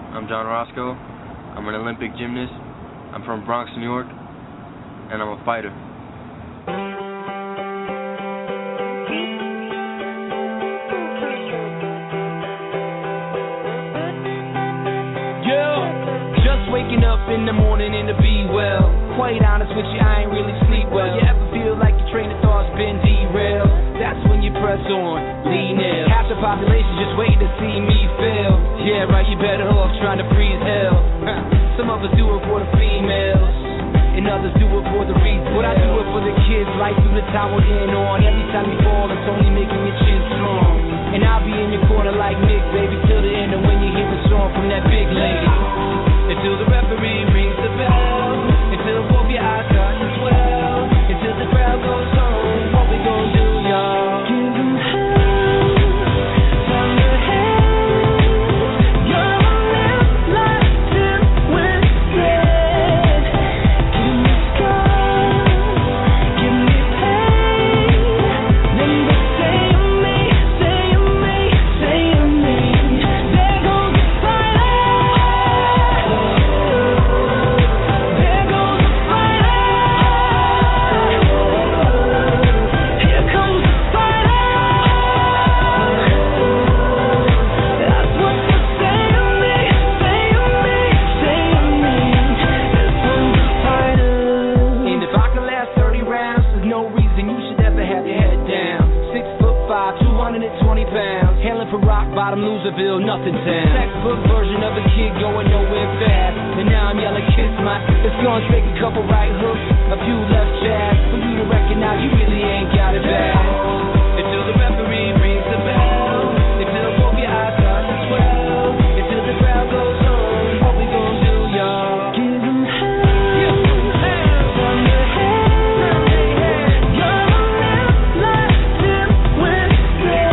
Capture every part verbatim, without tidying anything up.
I'm John Roscoe. I'm an Olympic gymnast. I'm from Bronx, New York, and I'm a fighter. Waking up in the morning and to be well. Quite honest with you, I ain't really sleep well. You ever feel like your train of thought's been derailed? That's when you press on, lean in. Half the population just waiting to see me fail. Yeah, right, you better off trying to freeze hell. Some of us do it for the females, and others do it for the reasons. But I do it for the kids, life through the time we're in on. Every time you fall, it's only making your chin strong. And I'll be in your corner like Mick, baby, till the end. And when you hear a song from that big lady, until the referee rings the bell, until both your eyes start to swell, until the crowd goes home, what we gon' do, y'all? Give them hell, time to hell. You're a left like Tim with red. Give me scars, give me pain. Then they say of me, say of me, say of me. There goes the fight. Bottom Loserville, nothing town. Textbook version of a kid going nowhere fast. And now I'm yelling, kiss my. It's gonna take a couple right hooks, a few left jabs, for you to recognize you really ain't got it bad. Until the referee rings the bell, until both your eyes start to swell, until the crowd goes home, what we gonna do, y'all? Give them hell. Give them hell. From the hell. You're a left like Tim with red.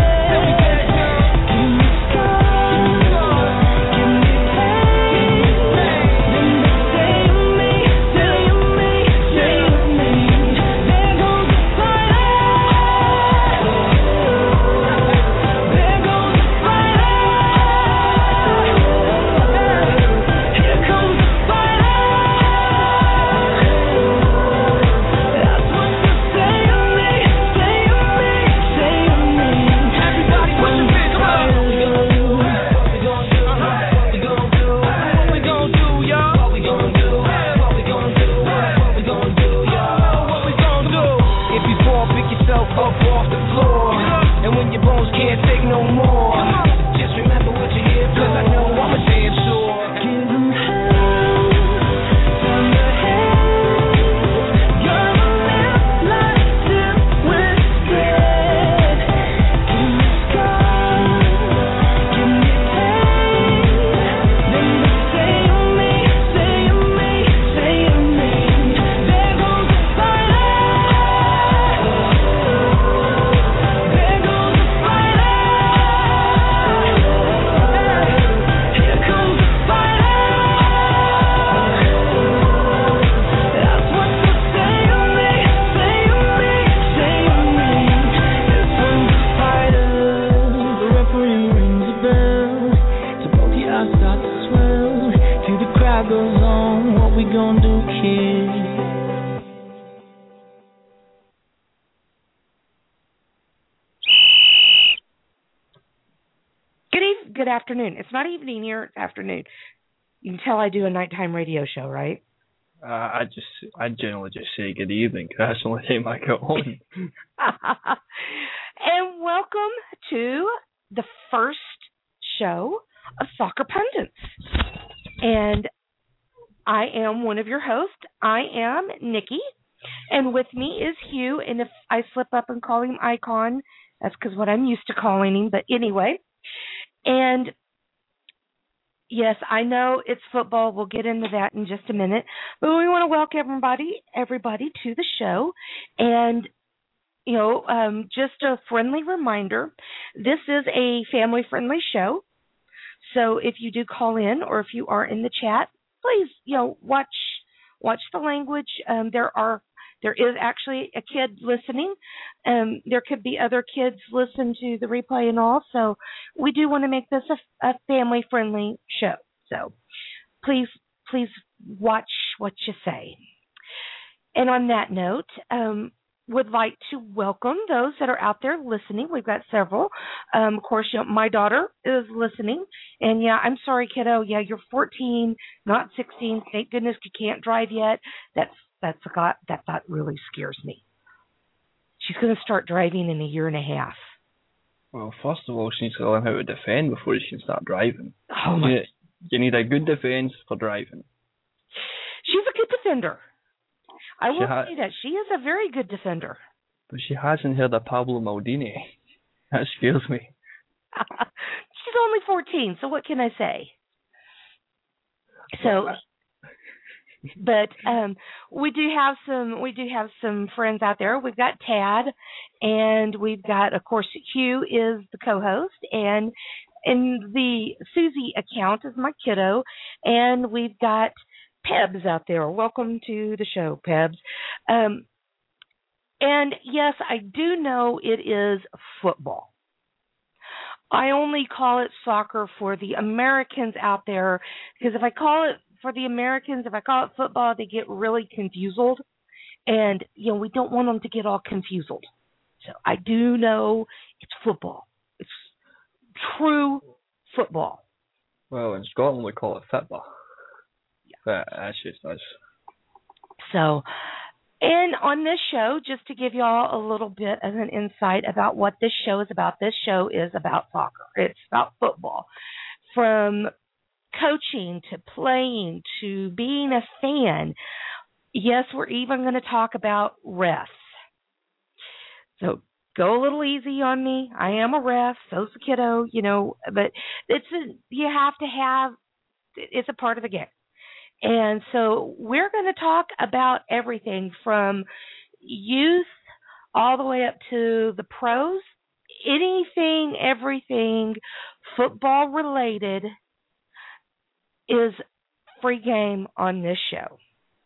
Good afternoon. It's not evening here, it's afternoon. You can tell I do a nighttime radio show, right? Uh, I just, I generally just say good evening, because that's the only thing I go on. And welcome to the first show of Soccer Pundits. And I am one of your hosts. I am Nikki. And with me is Hugh. And if I slip up and call him Icon, that's because what I'm used to calling him. But anyway. And yes, I know it's football. We'll get into that in just a minute. But we want to welcome everybody, everybody to the show. And, you know, um, just a friendly reminder, this is a family-friendly show. So if you do call in or if you are in the chat, please, you know, watch watch the language. Um, there are there is actually a kid listening. Um, there could be other kids listen to the replay and all. So we do want to make this a, a family-friendly show. So please, please watch what you say. And on that note, um, would like to welcome those that are out there listening. We've got several. Um, of course, you know, my daughter is listening. And, yeah, I'm sorry, kiddo. Yeah, you're fourteen, not sixteen. Thank goodness you can't drive yet. That's that's a got, that, that really scares me. She's going to start driving in a year and a half. Well, first of all, she needs to learn how to defend before she can start driving. Oh, my. You, you need a good defense for driving. She's a good defender. I will ha- say that. She is a very good defender. But she hasn't heard of Pablo Maldini. That scares me. She's only fourteen, so what can I say? So, but um, we do have some. We do have some friends out there. We've got Tad, and we've got, of course, Hugh is the co-host, and in the Susie account is my kiddo, and we've got Pebs out there. Welcome to the show, Pebs. Um, and yes, I do know it is football. I only call it soccer for the Americans out there, because if I call it for the Americans, if I call it football, they get really confused. And, you know, we don't want them to get all confused. So I do know it's football. It's true football. Well, in Scotland we call it football. But that's just us. So, and on this show, just to give you all a little bit of an insight about what this show is about, this show is about soccer. It's about football. From coaching to playing to being a fan. Yes, we're even going to talk about refs. So go a little easy on me. I am a ref, so's the kiddo, you know, but it's a, you have to have, it's a part of the game. And so we're going to talk about everything from youth all the way up to the pros, anything, everything football related is free game on this show.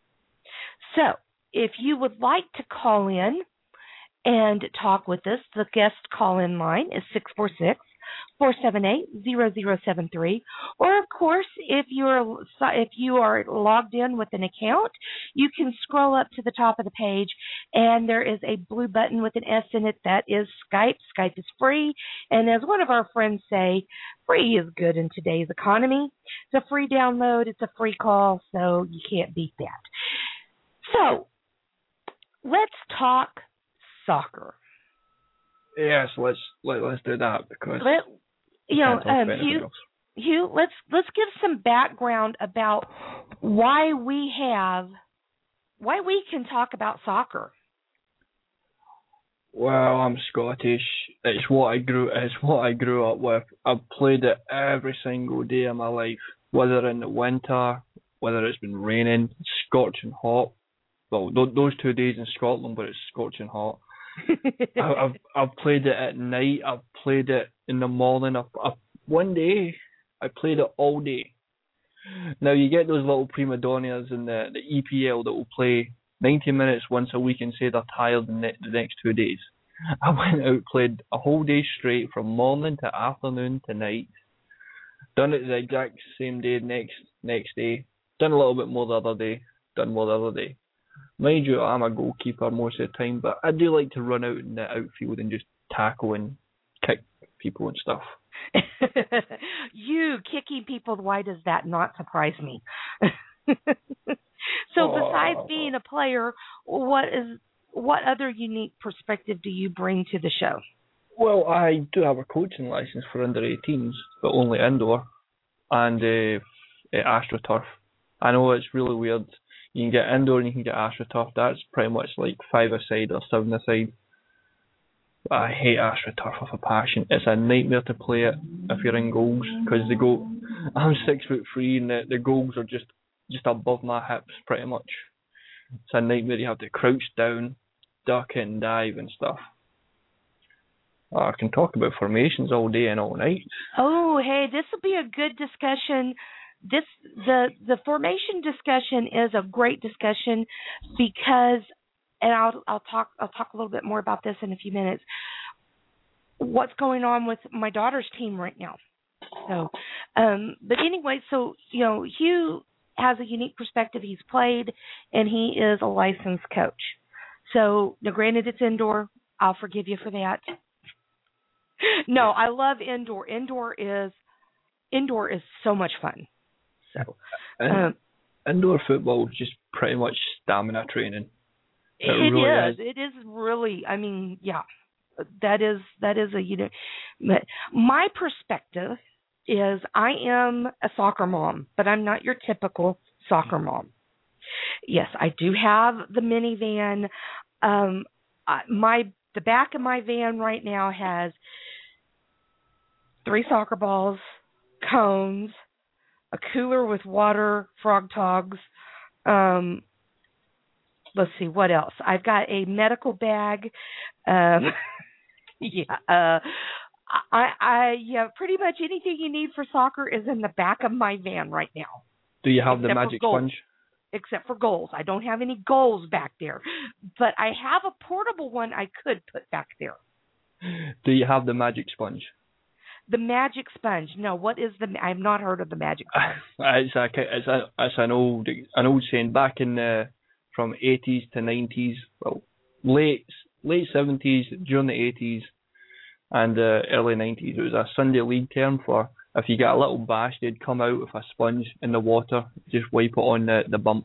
So if you would like to call in and talk with us, the guest call-in line is six four six, four seven eight, zero zero seven three. Or, of course, if you're if you are logged in with an account, you can scroll up to the top of the page, and there is a blue button with an S in it that is Skype. Skype is free, and as one of our friends say, free is good in today's economy. It's a free download. It's a free call, so you can't beat that. So, let's talk soccer. Yes, let's let, let's do that because Let, you know, um, Hugh, Hugh, let's let's give some background about why we have why we can talk about soccer. Well, I'm Scottish. It's what I grew. It's what I grew up with. I've played it every single day of my life, whether in the winter, whether it's been raining, scorching hot. Well, those two days in Scotland, but it's scorching hot. I've I've played it at night. I've played it in the morning. I've, I've, one day, I played it all day. Now you get those little prima donnas in the, the E P L that will play ninety minutes once a week and say they're tired the, ne- the next two days. I went out, played a whole day straight from morning to afternoon to night. Done it the exact same day next next day. Done a little bit more the other day. Done more the other day. Mind you, I'm a goalkeeper most of the time, but I do like to run out in the outfield and just tackle and kick people and stuff. You kicking people, why does that not surprise me? So oh. besides being a player, what is what other unique perspective do you bring to the show? Well, I do have a coaching license for under eighteens, but only indoor, and uh, AstroTurf. I know it's really weird. You can get indoor and you can get AstroTurf. That's pretty much like five-a-side or seven-a-side. I hate AstroTurf with a passion. It's a nightmare to play it if you're in goals, because the goal, I'm six foot three and the, the goals are just, just above my hips pretty much. It's a nightmare. You have to crouch down, duck and dive and stuff. I can talk about formations all day and all night. Oh, hey, this will be a good discussion. This the the formation discussion is a great discussion because, and I'll I'll talk I'll talk a little bit more about this in a few minutes. What's going on with my daughter's team right now? So, um, but anyway, so, you know, Hugh has a unique perspective. He's played, and he is a licensed coach. So, now granted, it's indoor. I'll forgive you for that. No, I love indoor. Indoor is indoor is so much fun. So, um, indoor football is just pretty much stamina training. It, it really is. is. It is really. I mean, yeah, that is that is a you know. My perspective is I am a soccer mom, but I'm not your typical soccer mom. Yes, I do have the minivan. Um, my the back of my van right now has three soccer balls, cones, a cooler with water, frog togs. Um, let's see, what else? I've got a medical bag. Um, yeah, uh, I, I, yeah, pretty much anything you need for soccer is in the back of my van right now. Do you have the magic sponge? Except for goals. I don't have any goals back there, but I have a portable one I could put back there. Do you have the magic sponge? The magic sponge. No, what is the? I've not heard of the magic sponge. It's a, it's a, it's an old, an old saying back in the from eighties to nineties. Well, late, late seventies, during the eighties, and uh, early nineties. It was a Sunday league term for if you get a little bash, they'd come out with a sponge in the water, just wipe it on the the bump,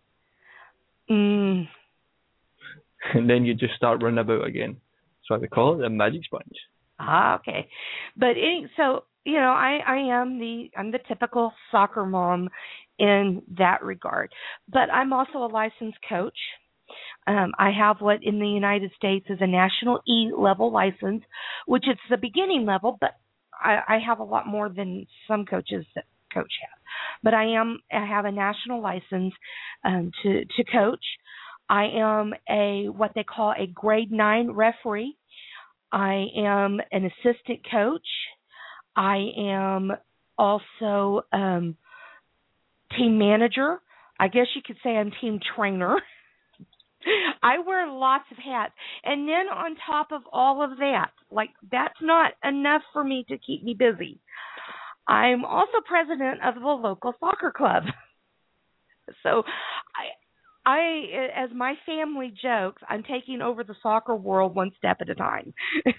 mm. and then you just start running about again. So they call it the magic sponge. Ah, okay. But any, so, you know, I, I am the, I'm the typical soccer mom in that regard. But I'm also a licensed coach. Um, I have what in the United States is a national E level license, which is the beginning level, but I, I have a lot more than some coaches that coach have. But I am, I have a national license um, to, to coach. I am a, what they call a grade nine referee. I am an assistant coach. I am also um, team manager. I guess you could say I'm team trainer. I wear lots of hats. And then on top of all of that, like that's not enough for me to keep me busy. I'm also president of the local soccer club. So I I, as my family jokes, I'm taking over the soccer world one step at a time.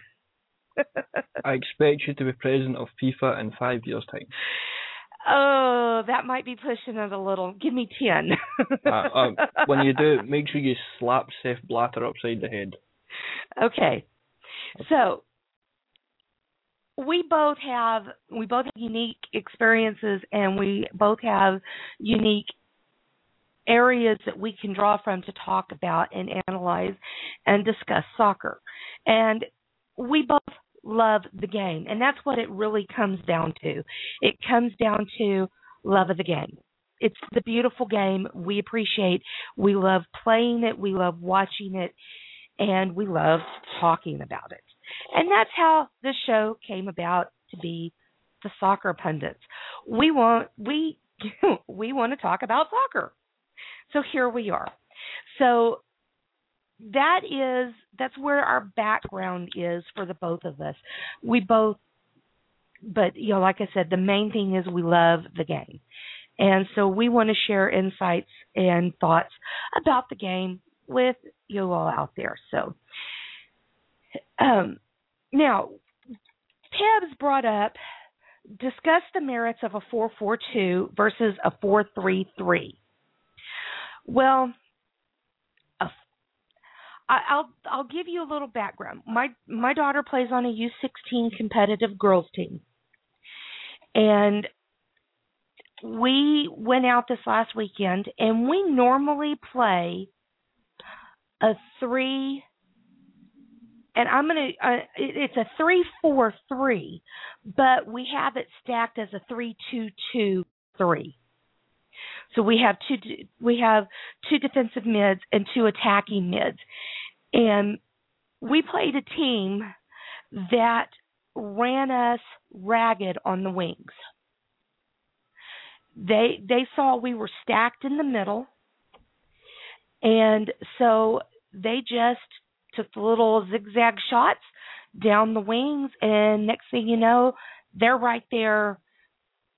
I expect you to be president of FIFA in five years' time. Oh, that might be pushing it a little. Give me ten. uh, uh, when you do, make sure you slap Sepp Blatter upside the head. Okay. So we both have we both have unique experiences, and we both have unique areas that we can draw from to talk about and analyze and discuss soccer. And we both love the game, and that's what it really comes down to. It comes down to love of the game. It's the beautiful game we appreciate. We love playing it, we love watching it, and we love talking about it. And that's how this show came about to be the Soccer Pundits. We want we we want to talk about soccer. So here we are. So that is that's where our background is for the both of us. We both, but you know, like I said, the main thing is we love the game, and so we want to share insights and thoughts about the game with you all out there. So, um, now Pebs brought up discuss the merits of a four four two versus a four three three. Well, uh, I'll I'll give you a little background. My my daughter plays on a U sixteen competitive girls team, and we went out this last weekend, and we normally play a three, and I'm gonna uh, it, it's a three four three, but we have it stacked as a three two two three. So we have two we have two defensive mids and two attacking mids. And we played a team that ran us ragged on the wings. They they saw we were stacked in the middle, and so they just took the little zigzag shots down the wings, and next thing you know, they're right there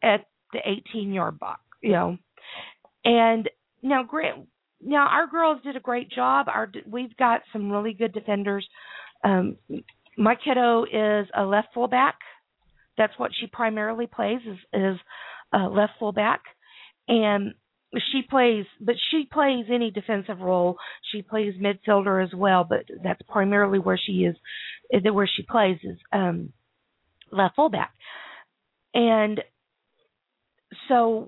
at the eighteen-yard box, you know. And now, Grant, now our girls did a great job. Our we've got some really good defenders. Um, my kiddo is a left fullback. That's what she primarily plays is is uh, left fullback, and she plays. But she plays any defensive role. She plays midfielder as well, but that's primarily where she is. Where she plays is um, left fullback, and so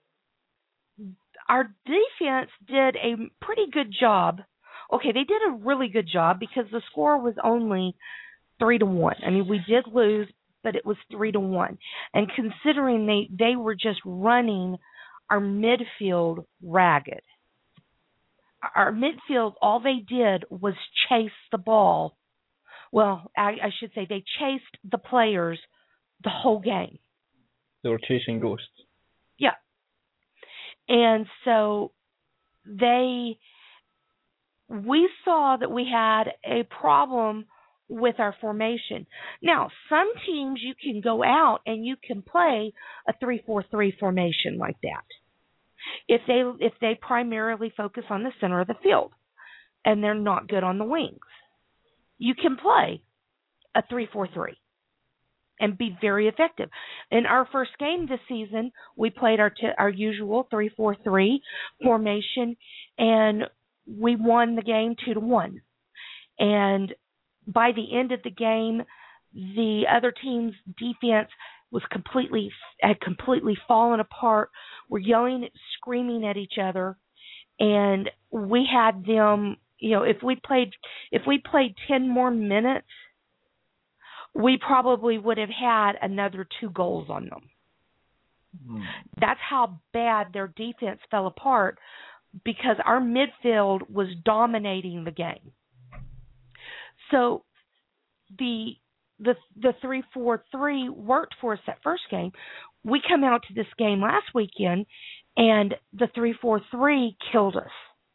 our defense did a pretty good job. Okay, they did a really good job because the score was only three to one. I mean, we did lose, but it was three to one. And considering they, they were just running our midfield ragged. Our midfield, all they did was chase the ball. Well, I, I should say they chased the players the whole game. They were chasing ghosts. Yeah. And so they, we saw that we had a problem with our formation. Now, some teams you can go out and you can play a three four three formation like that. If they if they primarily focus on the center of the field and they're not good on the wings. You can play a three four three and be very effective. In our first game this season, we played our t- our usual three four three formation, and we won the game two to one. And by the end of the game, the other team's defense was completely had completely fallen apart. We're yelling, screaming at each other, and we had them. You know, if we played if we played ten more minutes, we probably would have had another two goals on them. Mm. That's how bad their defense fell apart because our midfield was dominating the game. So the the the three four three worked for us that first game. We come out to this game last weekend, and the three four three killed us.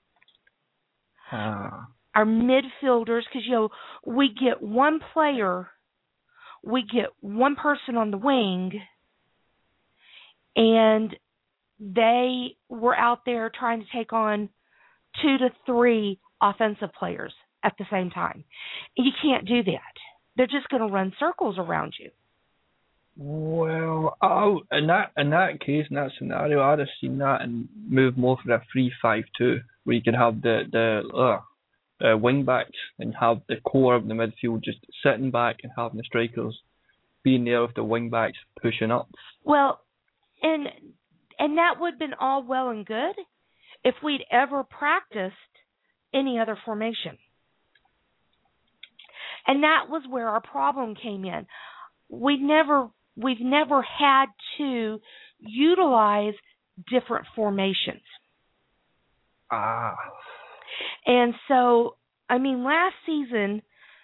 Uh. Our midfielders, because you know we get one player, we get one person on the wing, and they were out there trying to take on two to three offensive players at the same time. You can't do that. They're just going to run circles around you. Well, oh, in that in that case, in that scenario, I'd have seen that and move more for a three five two, where you can have the the uh, uh, wing backs and have the core of the midfield just sitting back and having the strikers being there with the wing backs pushing up. Well, and and that would have been all well and good if we'd ever practiced any other formation. And that was where our problem came in. We never, we've never had to utilize different formations. Ah. And so, I mean, last season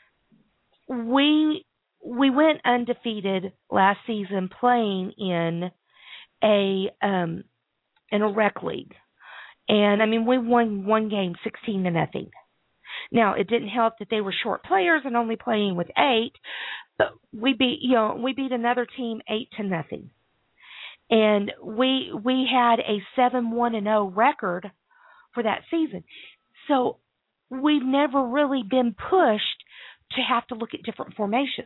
we we went undefeated last season playing in a um in a rec league, and I mean we won one game sixteen to nothing. Now, it didn't help that they were short players and only playing with eight, but we beat, you know, we beat another team eight to nothing. And we we had a seven one and oh record for that season. So we've never really been pushed to have to look at different formations.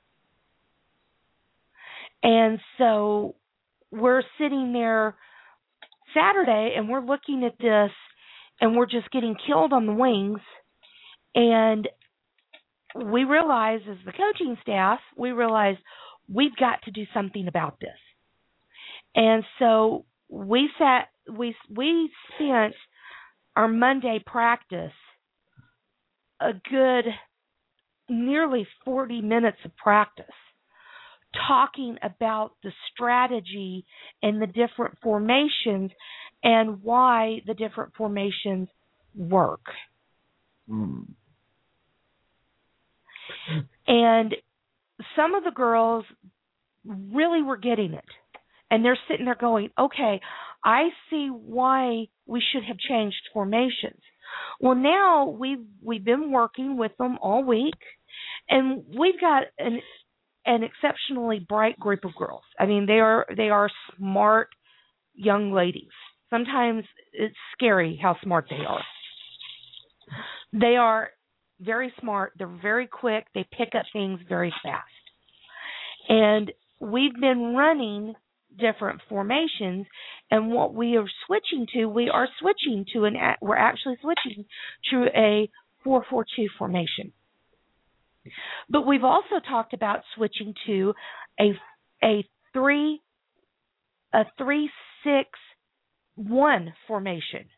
And so we're sitting there Saturday and we're looking at this and we're just getting killed on the wings. And we realize, as the coaching staff, we realize we've got to do something about this. And so we sat, we we spent our Monday practice a good nearly forty minutes of practice talking about the strategy and the different formations and why the different formations work. Mm. And some of the girls really were getting it. And they're sitting there going, okay, I see why we should have changed formations. Well, now we've, we've been working with them all week, and we've got an, an exceptionally bright group of girls. I mean, they are they are smart young ladies. Sometimes it's scary how smart they are. They are very smart. They're very quick. They pick up things very fast. And we've been running different formations, and what we are switching to, we are switching to an, we're actually switching to a four four two formation. But we've also talked about switching to a a three a three six one formation.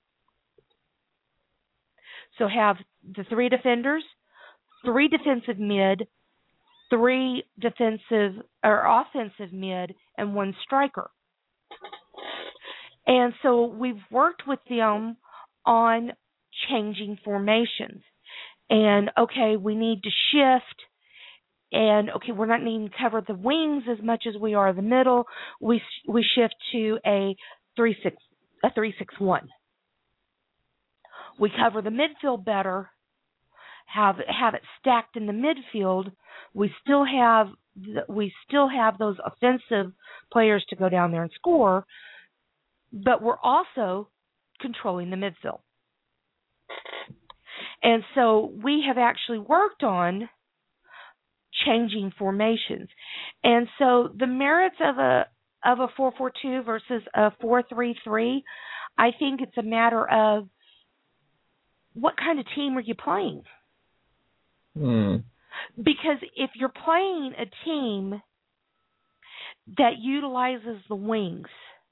So have the three defenders, three defensive mid, three defensive or offensive mid, and one striker. And so we've worked with them on changing formations. And, okay, we need to shift. And, okay, we're not needing to cover the wings as much as we are the middle. We we shift to a three six a three six one. We cover the midfield better, have have it stacked in the midfield. We still have we still have those offensive players to go down there and score, but we're also controlling the midfield. And so we have actually worked on changing formations. And so the merits of a of a four four two versus a four three three, I think it's a matter of what kind of team are you playing? Hmm. Because if you're playing a team that utilizes the wings,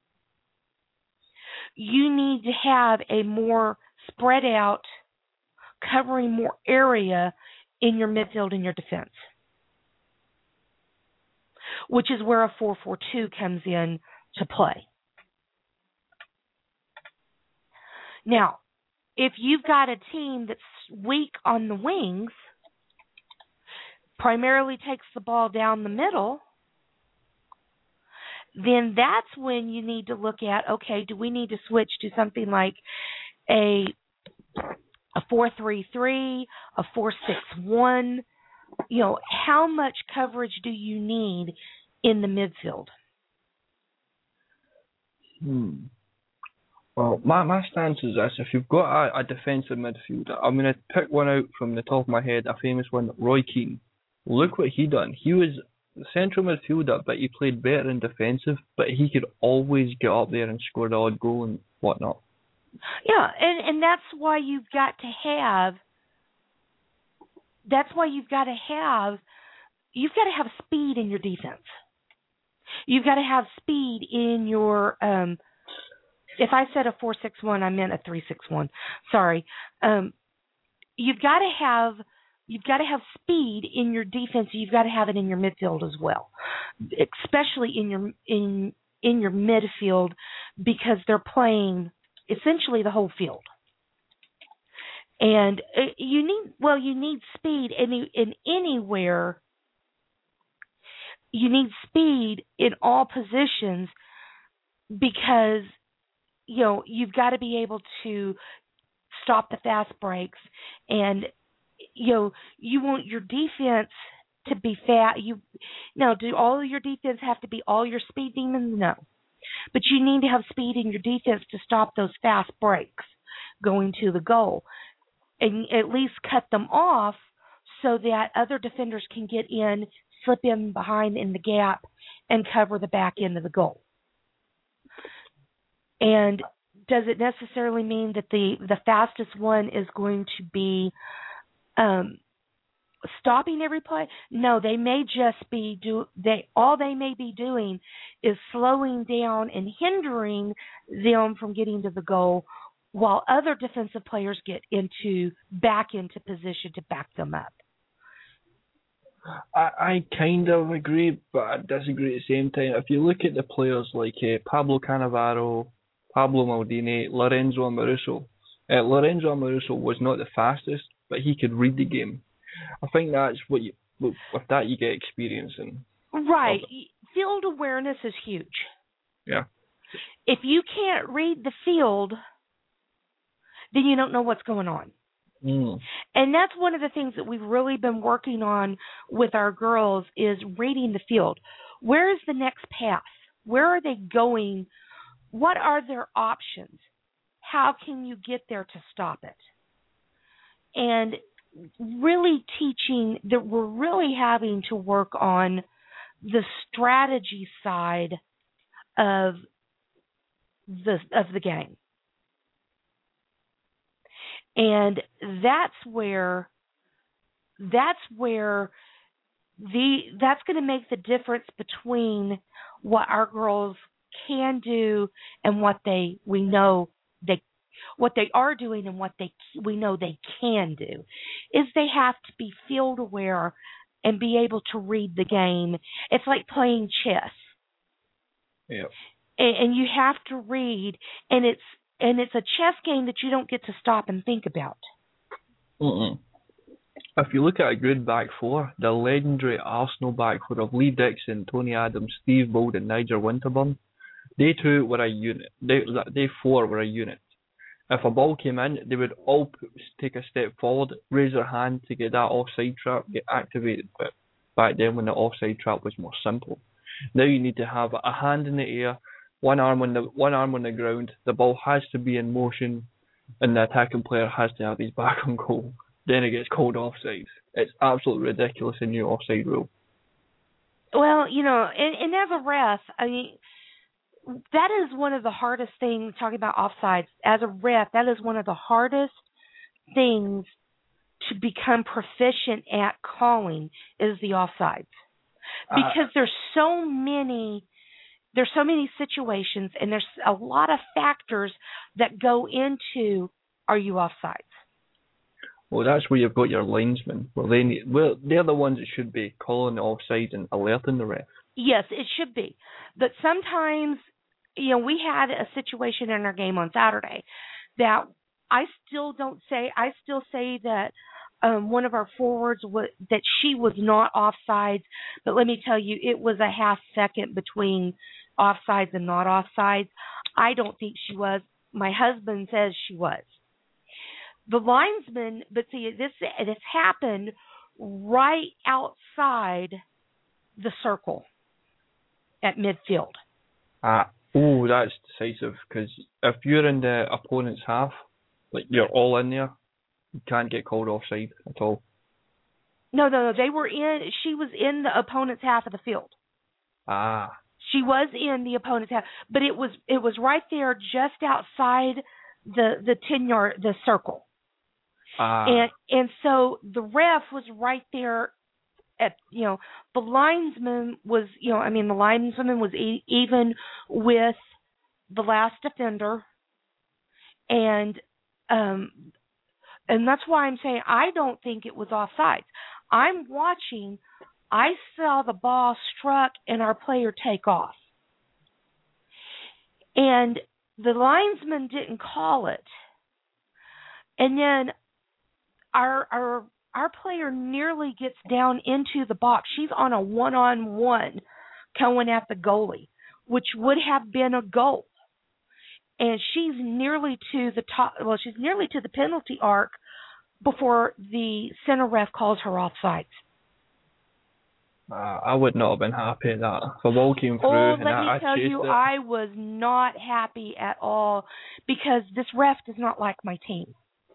you need to have a more spread out, covering more area in your midfield and your defense, which is where a four four two comes in to play. Now, if you've got a team that's weak on the wings, primarily takes the ball down the middle, then that's when you need to look at, okay, do we need to switch to something like a a four three three, a four six one? You know, how much coverage do you need in the midfield? Hmm. Well, my, my stance is this. If you've got a, a defensive midfielder, I'm going to pick one out from the top of my head, a famous one, Roy Keane. Look what he done. He was the central midfielder, but he played better in defensive, but he could always get up there and score the odd goal and whatnot. Yeah, and, and that's why you've got to have, that's why you've got to have, you've got to have speed in your defense. You've got to have speed in your, um, if I said a four six one, I meant a three six one. Sorry. Um, you've got to have, you've got to have speed in your defense. You've got to have it in your midfield as well, especially in your in in your midfield, because they're playing essentially the whole field. And you need, well, you need speed in, in anywhere. You need speed in all positions, because, you know, you've got to be able to stop the fast breaks. And, you know, you want your defense to be fast. You, now, do all of your defense have to be all your speed demons? No. But you need to have speed in your defense to stop those fast breaks going to the goal, and at least cut them off so that other defenders can get in, slip in behind in the gap, and cover the back end of the goal. And does it necessarily mean that the, the fastest one is going to be um, stopping every play? No, they may just be do they all they may be doing is slowing down and hindering them from getting to the goal, while other defensive players get into back into position to back them up. I, I kind of agree, but I disagree at the same time. If you look at the players like uh, Pablo Cannavaro, Pablo Maldini, Lorenzo Amoruso, uh, Lorenzo Amoruso was not the fastest, but he could read the game. I think that's what you, with that you get experience in. Right. Field awareness is huge. Yeah. If you can't read the field, then you don't know what's going on. Mm. And that's one of the things that we've really been working on with our girls is reading the field. Where is the next pass? Where are they going? What are their options? How can you get there to stop it? And really teaching that we're really having to work on the strategy side of the of the game. And that's where that's where the that's going to make the difference between what our girls can do and what they we know they what they are doing and what they we know they can do is they have to be field aware and be able to read the game. It's like playing chess. Yeah. And, and you have to read, and it's and it's a chess game that you don't get to stop and think about. Mm-mm. If you look at a good back four, the legendary Arsenal back four of Lee Dixon, Tony Adams, Steve Bold, and Nigel Winterburn, they two were a unit. They they four were a unit. If a ball came in, they would all p- take a step forward, raise their hand to get that offside trap get activated. But back then, when the offside trap was more simple, now you need to have a hand in the air, one arm on the one arm on the ground. The ball has to be in motion, and the attacking player has to have his back on goal. Then it gets called offside. It's absolutely ridiculous, the new offside rule. Well, you know, and, and as a ref, I mean, that is one of the hardest things, talking about offsides. As a ref, that is one of the hardest things to become proficient at calling is the offsides. Because uh, there's so many there's so many situations and there's a lot of factors that go into are you offsides. Well, that's where you've got your linesmen. Well, they need, well, they're the ones that should be calling the offside and alerting the ref. Yes, it should be. But sometimes, you know, we had a situation in our game on Saturday that I still don't say, I still say that um, one of our forwards, was, that she was not offsides. But let me tell you, it was a half second between offsides and not offsides. I don't think she was. My husband says she was. The linesman, but see, this this happened right outside the circle at midfield. Ah, oh, that's decisive, because if you're in the opponent's half, like you're all in there, you can't get called offside at all. No, no, no. They were in. She was in the opponent's half of the field. Ah. She was in the opponent's half, but it was it was right there, just outside the the ten yard the circle. Ah. And and so the ref was right there. At you know the linesman was you know I mean the linesman was e- even with the last defender, and um and that's why I'm saying I don't think it was offside. I'm watching. I saw the ball struck and our player take off. And the linesman didn't call it. And then our our our player nearly gets down into the box. She's on a one-on-one going at the goalie, which would have been a goal. And she's nearly to the top, well, she's nearly to the penalty arc before the center ref calls her offsides. Uh, I would not have been happy at that. If a ball came through oh, and let I, me I tell chased you, it. I was not happy at all because this ref does not like my team.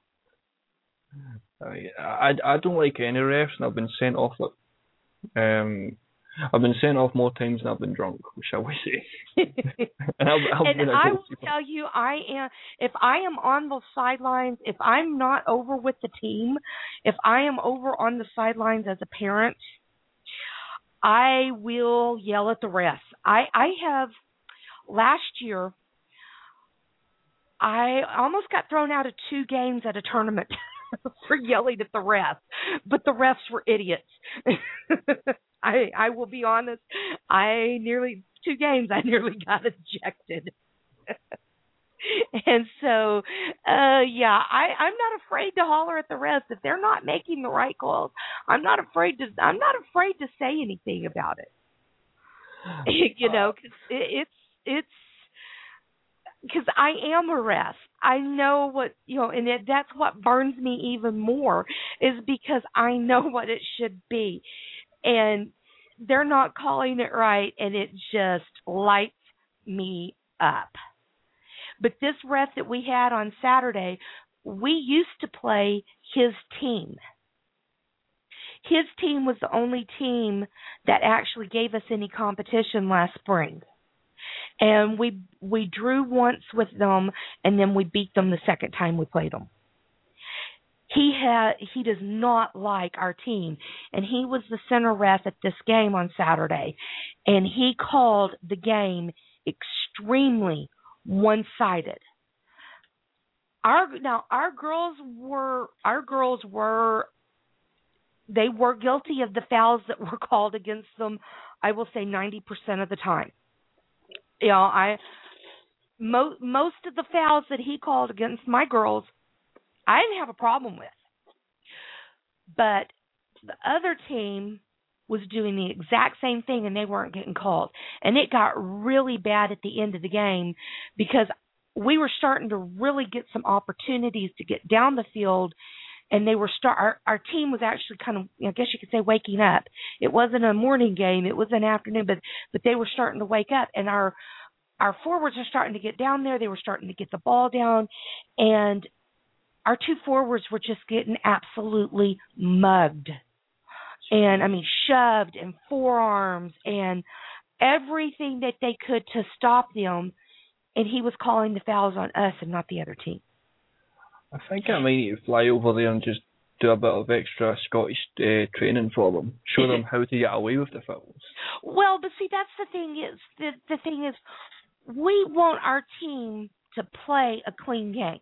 I, I, I don't like any refs, and I've been sent off. Um, I've been sent off more times than I've been drunk, shall we say? and I've, I've and been I will tell you, I am. If I am on the sidelines, if I'm not over with the team, if I am over on the sidelines as a parent, I will yell at the refs. I, I have, last year, I almost got thrown out of two games at a tournament for yelling at the refs, but the refs were idiots. I I will be honest, I nearly, two games, I nearly got ejected. And so, uh, yeah, I, I'm not afraid to holler at the refs if they're not making the right calls. I'm not afraid to. I'm not afraid to say anything about it. You know, cause it, it's it's because I am a ref. I know what, you know, and it, that's what burns me even more is because I know what it should be. And they're not calling it right, and it just lights me up. But this ref that we had on Saturday, we used to play his team. His team was the only team that actually gave us any competition last spring. And we we drew once with them, and then we beat them the second time we played them. He had he does not like our team, and he was the center ref at this game on Saturday, and he called the game extremely one-sided. Our now our girls were our girls were they were guilty of the fouls that were called against them. I will say ninety percent of the time. You know, I mo- most of the fouls that he called against my girls, I didn't have a problem with. But the other team was doing the exact same thing, and they weren't getting called. And it got really bad at the end of the game because we were starting to really get some opportunities to get down the field, and they were start. Our, our team was actually kind of, I guess you could say, waking up. It wasn't a morning game; it was an afternoon, but but they were starting to wake up, and our our forwards are starting to get down there. They were starting to get the ball down, and our two forwards were just getting absolutely mugged. And, I mean, shoved and forearms and everything that they could to stop them. And he was calling the fouls on us and not the other team. I think I might need to fly over there and just do a bit of extra Scottish uh, training for them. Show them how to get away with the fouls. Well, but see, that's the thing is, the, the thing is, we want our team to play a clean game.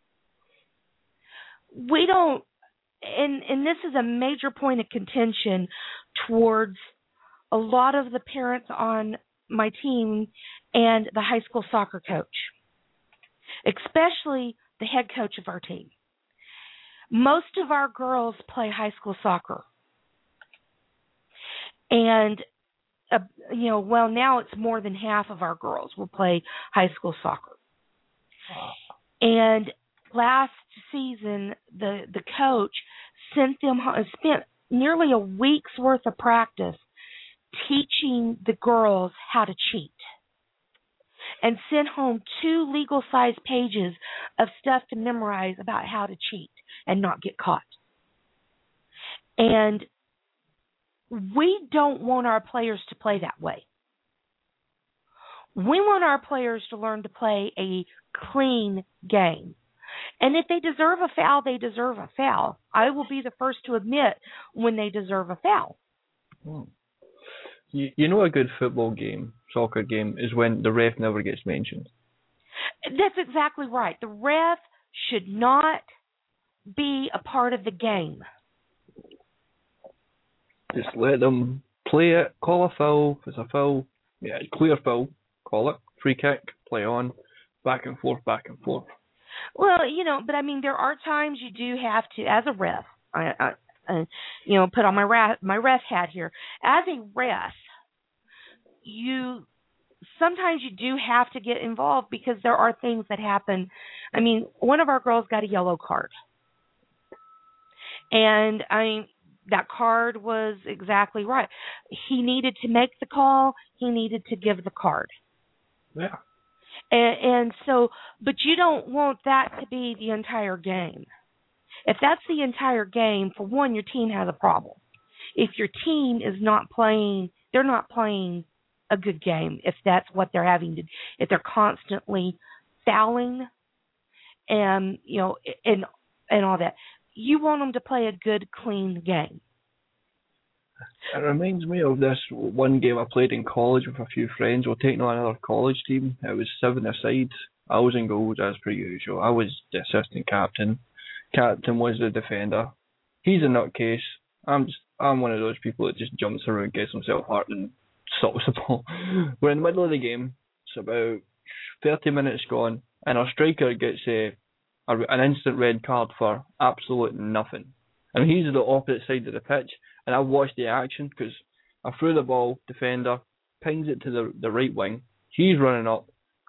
We don't, and and this is a major point of contention towards a lot of the parents on my team and the high school soccer coach, especially the head coach of our team. Most of our girls play high school soccer. And, uh, you know, well, now it's more than half of our girls will play high school soccer. And last season, the, the coach sent them home, spent nearly a week's worth of practice teaching the girls how to cheat, and sent home two legal-sized pages of stuff to memorize about how to cheat and not get caught. And we don't want our players to play that way. We want our players to learn to play a clean game. And if they deserve a foul, they deserve a foul. I will be the first to admit when they deserve a foul. Hmm. You, you know a good football game, soccer game, is when the ref never gets mentioned. That's exactly right. The ref should not be a part of the game. Just let them play it, call a foul. If it's a foul, yeah, clear foul, call it. Free kick, play on, back and forth, back and forth. Well, you know, but I mean, there are times you do have to, as a ref, I, I, I you know, put on my ref, my ref hat here. As a ref, you sometimes you do have to get involved because there are things that happen. I mean, one of our girls got a yellow card, and I mean, that card was exactly right. He needed to make the call. He needed to give the card. Yeah. And, and so, but you don't want that to be the entire game. If that's the entire game, for one, your team has a problem. If your team is not playing, they're not playing a good game. If that's what they're having to, if they're constantly fouling, and you know, and and all that, you want them to play a good, clean game. It reminds me of this one game I played in college with a few friends. We were taking on another college team. It was seven aside. I was in goals as per usual. I was the assistant captain. Captain was the defender. He's a nutcase. I'm just I'm one of those people that just jumps around, gets himself hurt, and stops the ball. We're in the middle of the game. It's about thirty minutes gone, and our striker gets a, a an instant red card for absolute nothing. And he's at the opposite side of the pitch, and I watched the action because I threw the ball, defender, pings it to the, the right wing. He's running up,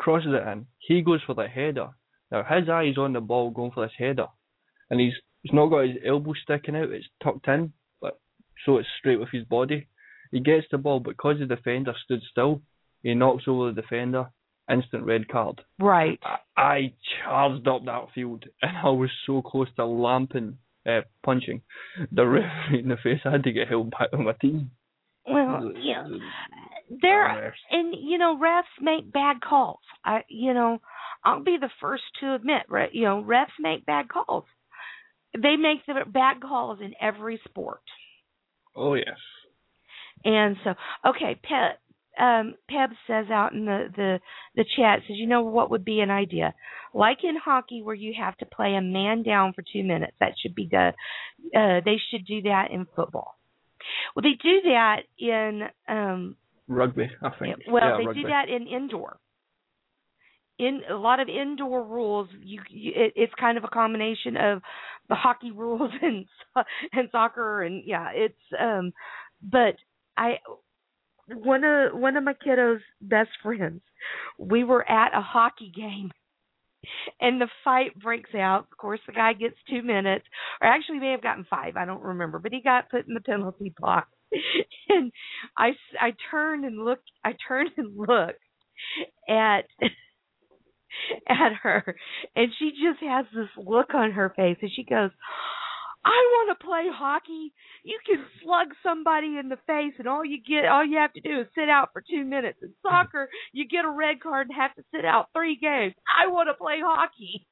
crosses it in. He goes for the header. Now his eye is on the ball going for this header, and he's he's not got his elbow sticking out. It's tucked in, but so it's straight with his body. He gets the ball, but because the defender stood still, he knocks over the defender. Instant red card. Right. I, I charged up that field, and I was so close to lamping, uh, punching the referee in the face. I had to get held back on my team. Well, yeah, there, and you know, refs make bad calls. I, you know, I'll be the first to admit, right? You know, refs make bad calls. They make the bad calls in every sport. Oh yes. And so, okay, Pep, um, Peb says out in the, the the chat, says, you know what would be an idea, like in hockey where you have to play a man down for two minutes. That should be the. Uh, they should do that in football. Well, they do that in um, rugby, I think. Well, yeah, they rugby. do that in indoor. In a lot of indoor rules, you, you it, it's kind of a combination of the hockey rules and and soccer, and yeah, it's. Um, but I one of one of my kiddos' best friends, we were at a hockey game. And the fight breaks out. Of course, the guy gets two minutes, or actually may have gotten five. I don't remember, but he got put in the penalty box. And I, I turned and looked. I turned and looked at at her, and she just has this look on her face, and she goes, "I want to play hockey. You can slug somebody in the face, and all you get, all you have to do is sit out for two minutes. In soccer, you get a red card and have to sit out three games. I want to play hockey."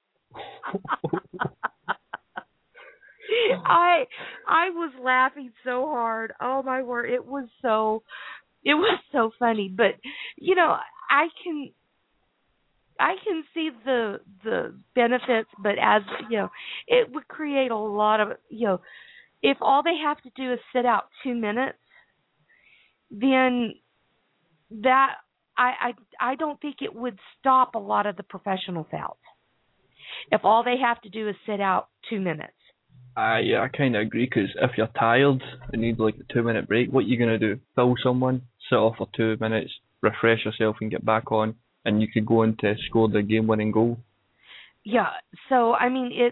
I I was laughing so hard. Oh my word, it was so it was so funny. But you know, I can. I can see the the benefits, but as you know, it would create a lot of, you know, if all they have to do is sit out two minutes, then that I I I don't think it would stop a lot of the professional fouls. If all they have to do is sit out two minutes. Uh, yeah, I kind of agree, because if you're tired and need like a two minute break, what are you going to do? Fill someone, sit off for two minutes, refresh yourself and get back on. And you could go in to score the game-winning goal. Yeah. So I mean, it's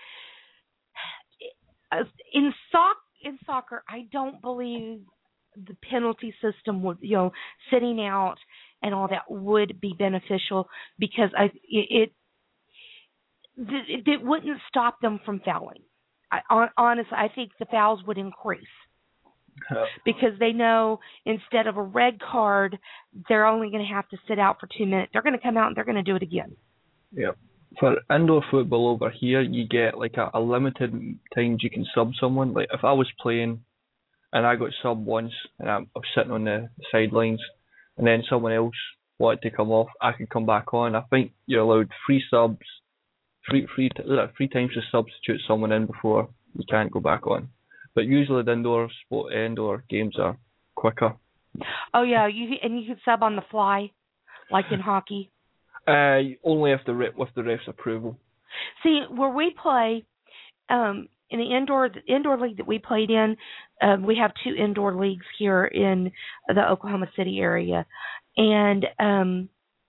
in soc in soccer. I don't believe the penalty system would, you know, sitting out and all that would be beneficial, because I it it, it wouldn't stop them from fouling. I, honestly, I think the fouls would increase. Because they know instead of a red card, they're only going to have to sit out for two minutes. They're going to come out and they're going to do it again. Yeah. For indoor football over here, you get like a, a limited times you can sub someone. Like if I was playing and I got subbed once and I'm, I'm sitting on the sidelines, and then someone else wanted to come off, I could come back on. I think you're allowed three subs, three three three times to substitute someone in before you can't go back on. But usually the indoor sport, indoor games are quicker. Oh yeah, you and you can sub on the fly, like in hockey. Uh, only if the with the ref's approval. See, where we play, um, in the indoor the indoor league that we played in, um, we have two indoor leagues here in the Oklahoma City area, and um,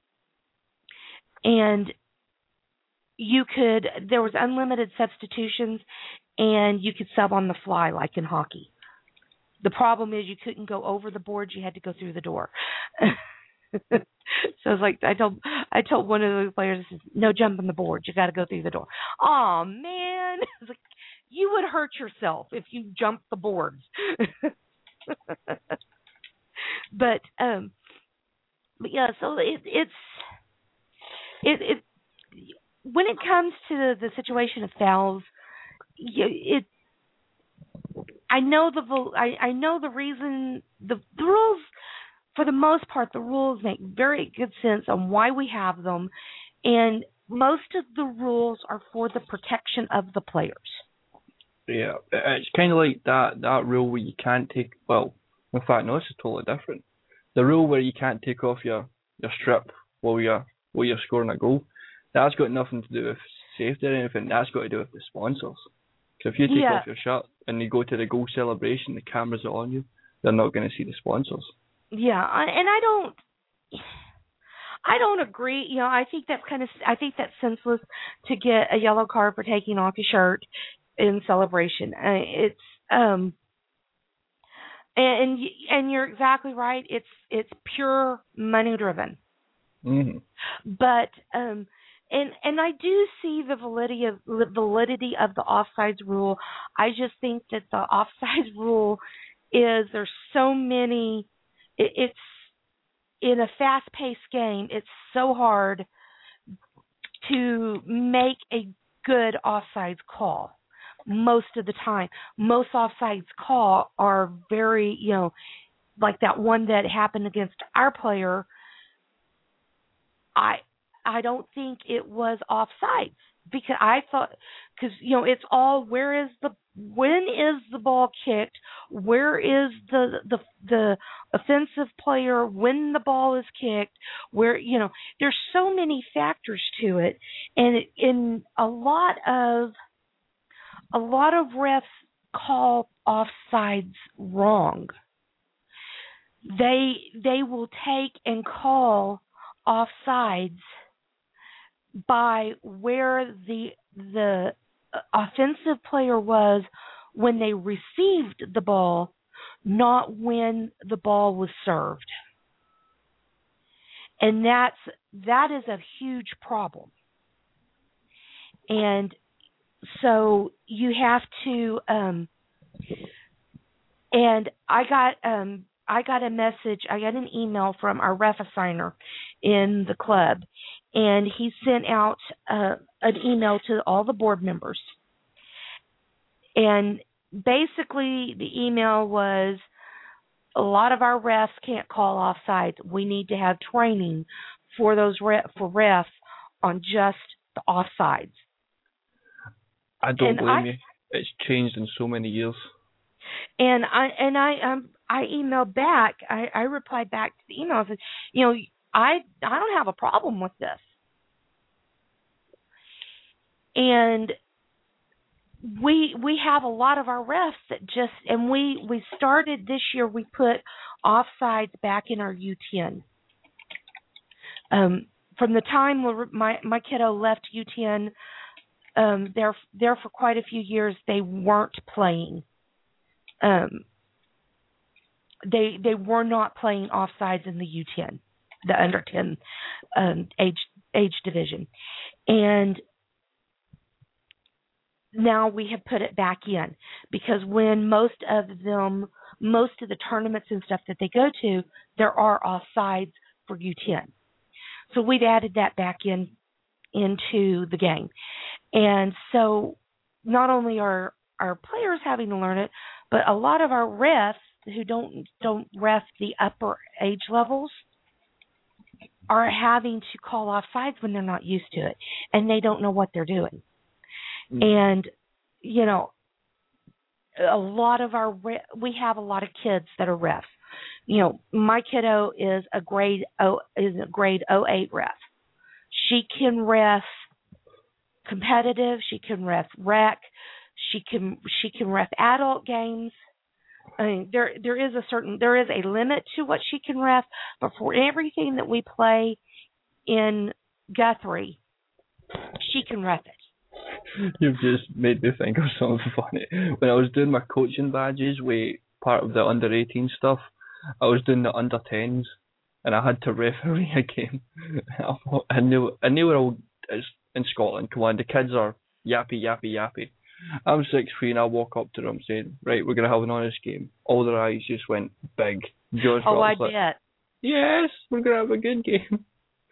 and you could there was unlimited substitutions. And you could sub on the fly like in hockey. The problem is you couldn't go over the board; you had to go through the door. So it's like I told I told one of the players, "No jumping the board. You got to go through the door." Oh man, it's like you would hurt yourself if you jumped the boards. but um, but yeah, so it, it's it it when it comes to the, the situation of fouls. It. I know the I, I know the reason the, the rules, for the most part, the rules make very good sense on why we have them, and most of the rules are for the protection of the players. Yeah, it's kind of like that that rule where you can't take. Well, in fact, no, it's totally different. The rule where you can't take off your, your strip while you're while you're scoring a goal, that's got nothing to do with safety or anything. That's got to do with the sponsors. So if you take yeah. off your shirt and you go to the goal celebration, the cameras are on you, they're not going to see the sponsors. Yeah, and I don't, I don't agree. You know, I think that's kind of I think that's senseless to get a yellow card for taking off your shirt in celebration. Uh, it's um and and you're exactly right. It's it's pure money driven. Mm-hmm. But um and and I do see the validity of the validity of the offsides rule. I just think that the offsides rule is there's so many. It, it's in a fast-paced game. It's so hard to make a good offsides call. Most of the time, most offsides call are very, you know, like that one that happened against our player. I I don't think it was offsides because I thought because you know it's all where is the when is the ball kicked, where is the the the offensive player when the ball is kicked, where you know there's so many factors to it, and in a lot of a lot of refs call offsides wrong. They they will take and call offsides by where the the offensive player was when they received the ball, not when the ball was served. And that's that is a huge problem. And so you have to um and I got um I got a message, I got an email from our ref assigner in the club, and he sent out uh, an email to all the board members. And basically the email was, a lot of our refs can't call offsides. We need to have training for those ref, for refs on just the offsides. I don't and blame I, you. It's changed in so many years. And I and I um I emailed back. I, I replied back to the email and said, you know, I I don't have a problem with this. And we we have a lot of our refs that just and we, we started this year. We put offsides back in our U ten. Um, from the time my my kiddo left U ten, um, there there for quite a few years they weren't playing. Um, they they were not playing offsides in the U ten, the under ten um, age age division, and now we have put it back in because when most of them, most of the tournaments and stuff that they go to, there are offsides for U ten. So we've added that back in into the game, and so not only are our players having to learn it, but a lot of our refs who don't don't ref the upper age levels are having to call offsides when they're not used to it, and they don't know what they're doing. Mm-hmm. And you know, a lot of our re- we have a lot of kids that are refs. You know, my kiddo is a grade O is a grade oh eight ref. She can ref competitive. She can ref rec. She can she can ref adult games. I mean, there there is a certain there is a limit to what she can ref, but for everything that we play in Guthrie, she can ref it. You've just made me think of something funny. When I was doing my coaching badges with part of the under eighteen stuff, I was doing the under tens, and I had to referee a game. I knew I knew we're all in Scotland. Come on, the kids are yappy, yappy, yappy. I'm six three and I walk up to them saying, right, we're going to have an honest game. All their eyes just went big. George oh, I like, bet. Yes, we're going to have a good game.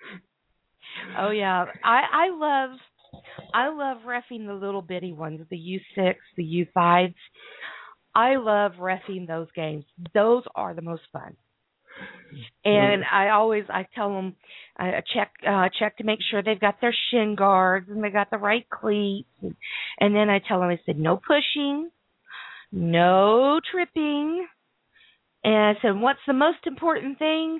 Oh, yeah. I, I love I love reffing the little bitty ones, the U six, the U fives. I love reffing those games. Those are the most fun. And I always, I tell them, I check, uh, check to make sure they've got their shin guards and they got the right cleats. And, and then I tell them, I said, no pushing, no tripping. And I said, what's the most important thing?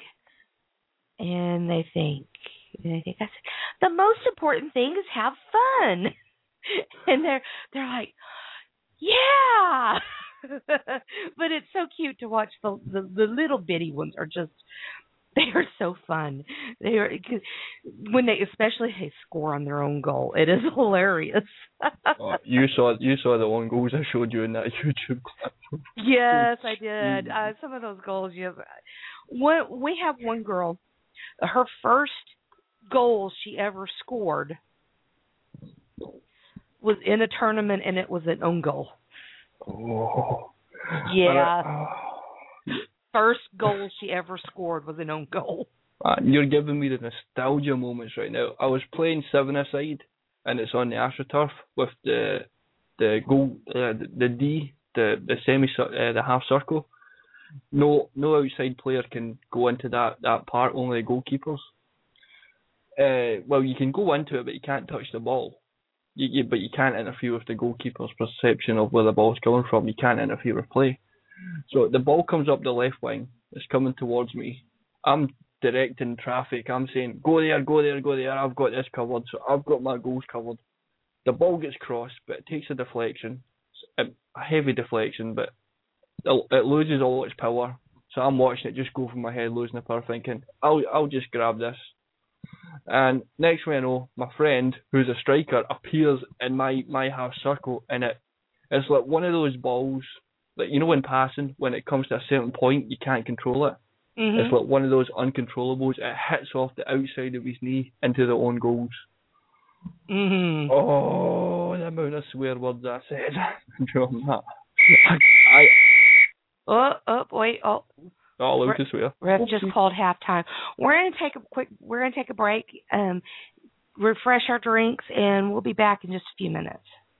And they think, and I think I said, the most important thing is have fun. And they're, they're like, yeah. But it's so cute to watch the, the the little bitty ones are just They are so fun. They are when they, especially they score on their own goal. It is hilarious. Oh, you saw you saw the one goals I showed you in that YouTube clip. Yes, I did. Uh, some of those goals. Yes, one, we have one girl. Her first goal she ever scored was in a tournament, and it was an own goal. Oh. Yeah. Uh, First goal she ever scored was an own goal. Uh, you're giving me the nostalgia moments right now. I was playing seven-a-side, and it's on the AstroTurf with the the goal, uh, the, the D, the the semi, uh, the half circle. No, no outside player can go into that, that part. Only the goalkeepers. Uh, well, you can go into it, but you can't touch the ball. You, you, but you can't interfere with the goalkeeper's perception of where the ball's coming from. You can't interfere with play. So the ball comes up the left wing. It's coming towards me. I'm directing traffic. I'm saying, go there, go there, go there. I've got this covered. So I've got my goals covered. The ball gets crossed, but it takes a deflection. A heavy deflection, but it, it loses all its power. So I'm watching it just go from my head, losing the power, thinking, I'll, I'll just grab this. And next thing I know, my friend, who's a striker, appears in my, my half circle, and it it's like one of those balls, like, you know, when passing, when it comes to a certain point, you can't control it. Mm-hmm. It's like one of those uncontrollables. It hits off the outside of his knee into the own goals. Mm-hmm. Oh, the amount of swear words I said from that. I, I, oh, oh, wait, oh. Oh, allowed to swear. Ref just called halftime. We're gonna take a quick. We're gonna take a break, um, refresh our drinks, and we'll be back in just a few minutes.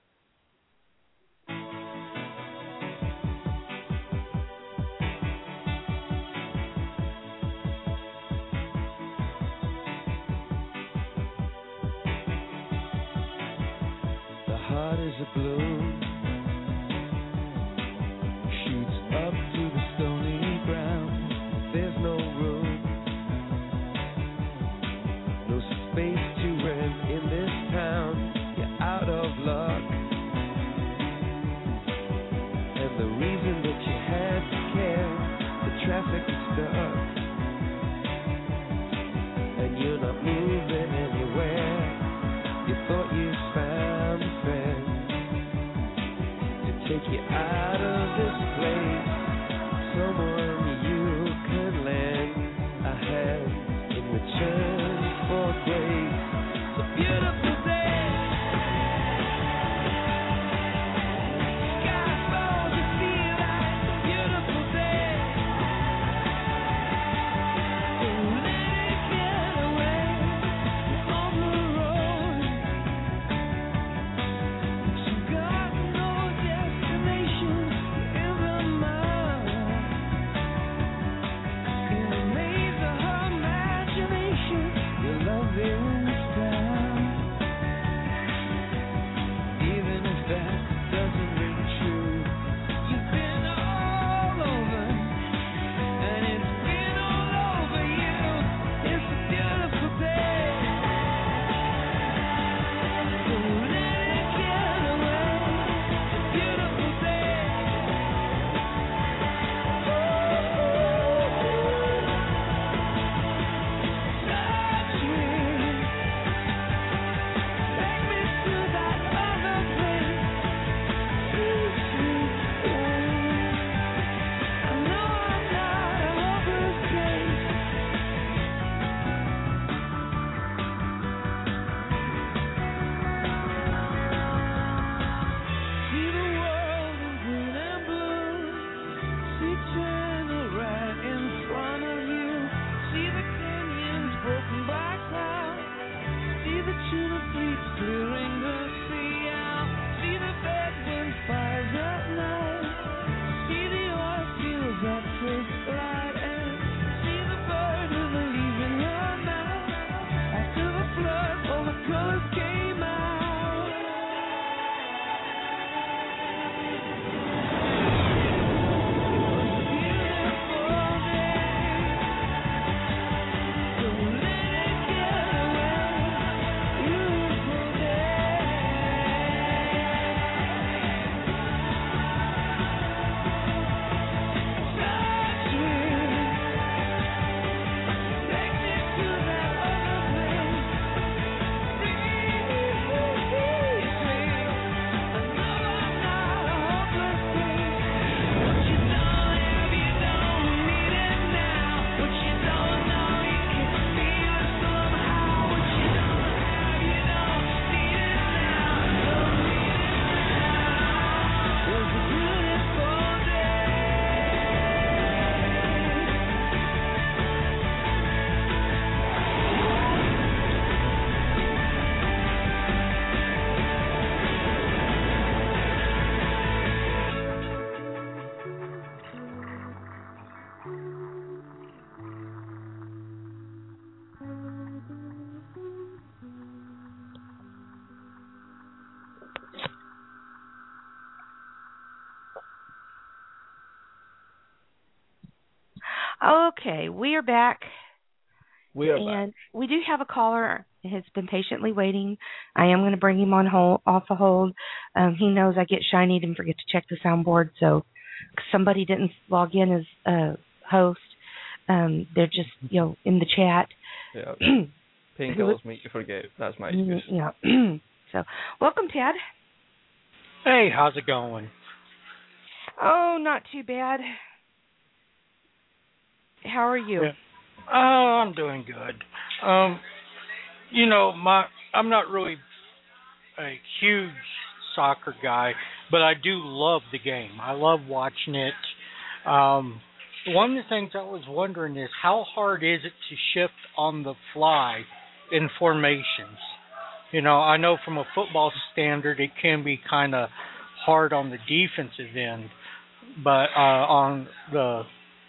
The heart is a blue, shoots up to the stony ground. There's no room, no space to rent in this town. You're out of luck, and the reason that you had to care, the traffic is stuck, and you're not moving anywhere. You thought you found a friend to take you out of this place, someone you could lend a hand in return for grace. It's a beautiful day. Sky falls, you feel like it's a beautiful day. Don't let it get away on the road. You got no destination in the mind. In the maze of her imagination, your love is down. Even if that doesn't ring true, you've been all over, and it's been all over you. It's a beautiful day. Don't let it get away. It's a beautiful day. Touch me, take me to that other place. Sweet, sweet thing. I know I'm not a hopeless case. See the world in green and blue. See China right in front of you. See the canyons broken by clouds. See the tuna fleets clearing the sea out. See the bedwind fires at night. See the oil fields that taste light. And see the bird with the leaves in her mouth. After the flood, all the colors came out. Don't let it get away. Beautiful day. Okay, we are back. We are and back. we do have a caller who has been patiently waiting. I am going to bring him on hold, off a hold. Um, he knows I get shinied and forget to check the soundboard, so somebody didn't log in as a host. Um, they're just, you know, in the chat. Yeah. Painkillers make you forget. That's my excuse. Yeah. So, welcome, Ted. Hey, how's it going? Oh, not too bad. How are you? Yeah. Uh, I'm doing good. Um, you know, my I'm not really a huge soccer guy, but I do love the game. I love watching it. Um, one of the things I was wondering is how hard is it to shift on the fly in formations? You know, I know from a football standard it can be kind of hard on the defensive end, but uh, on the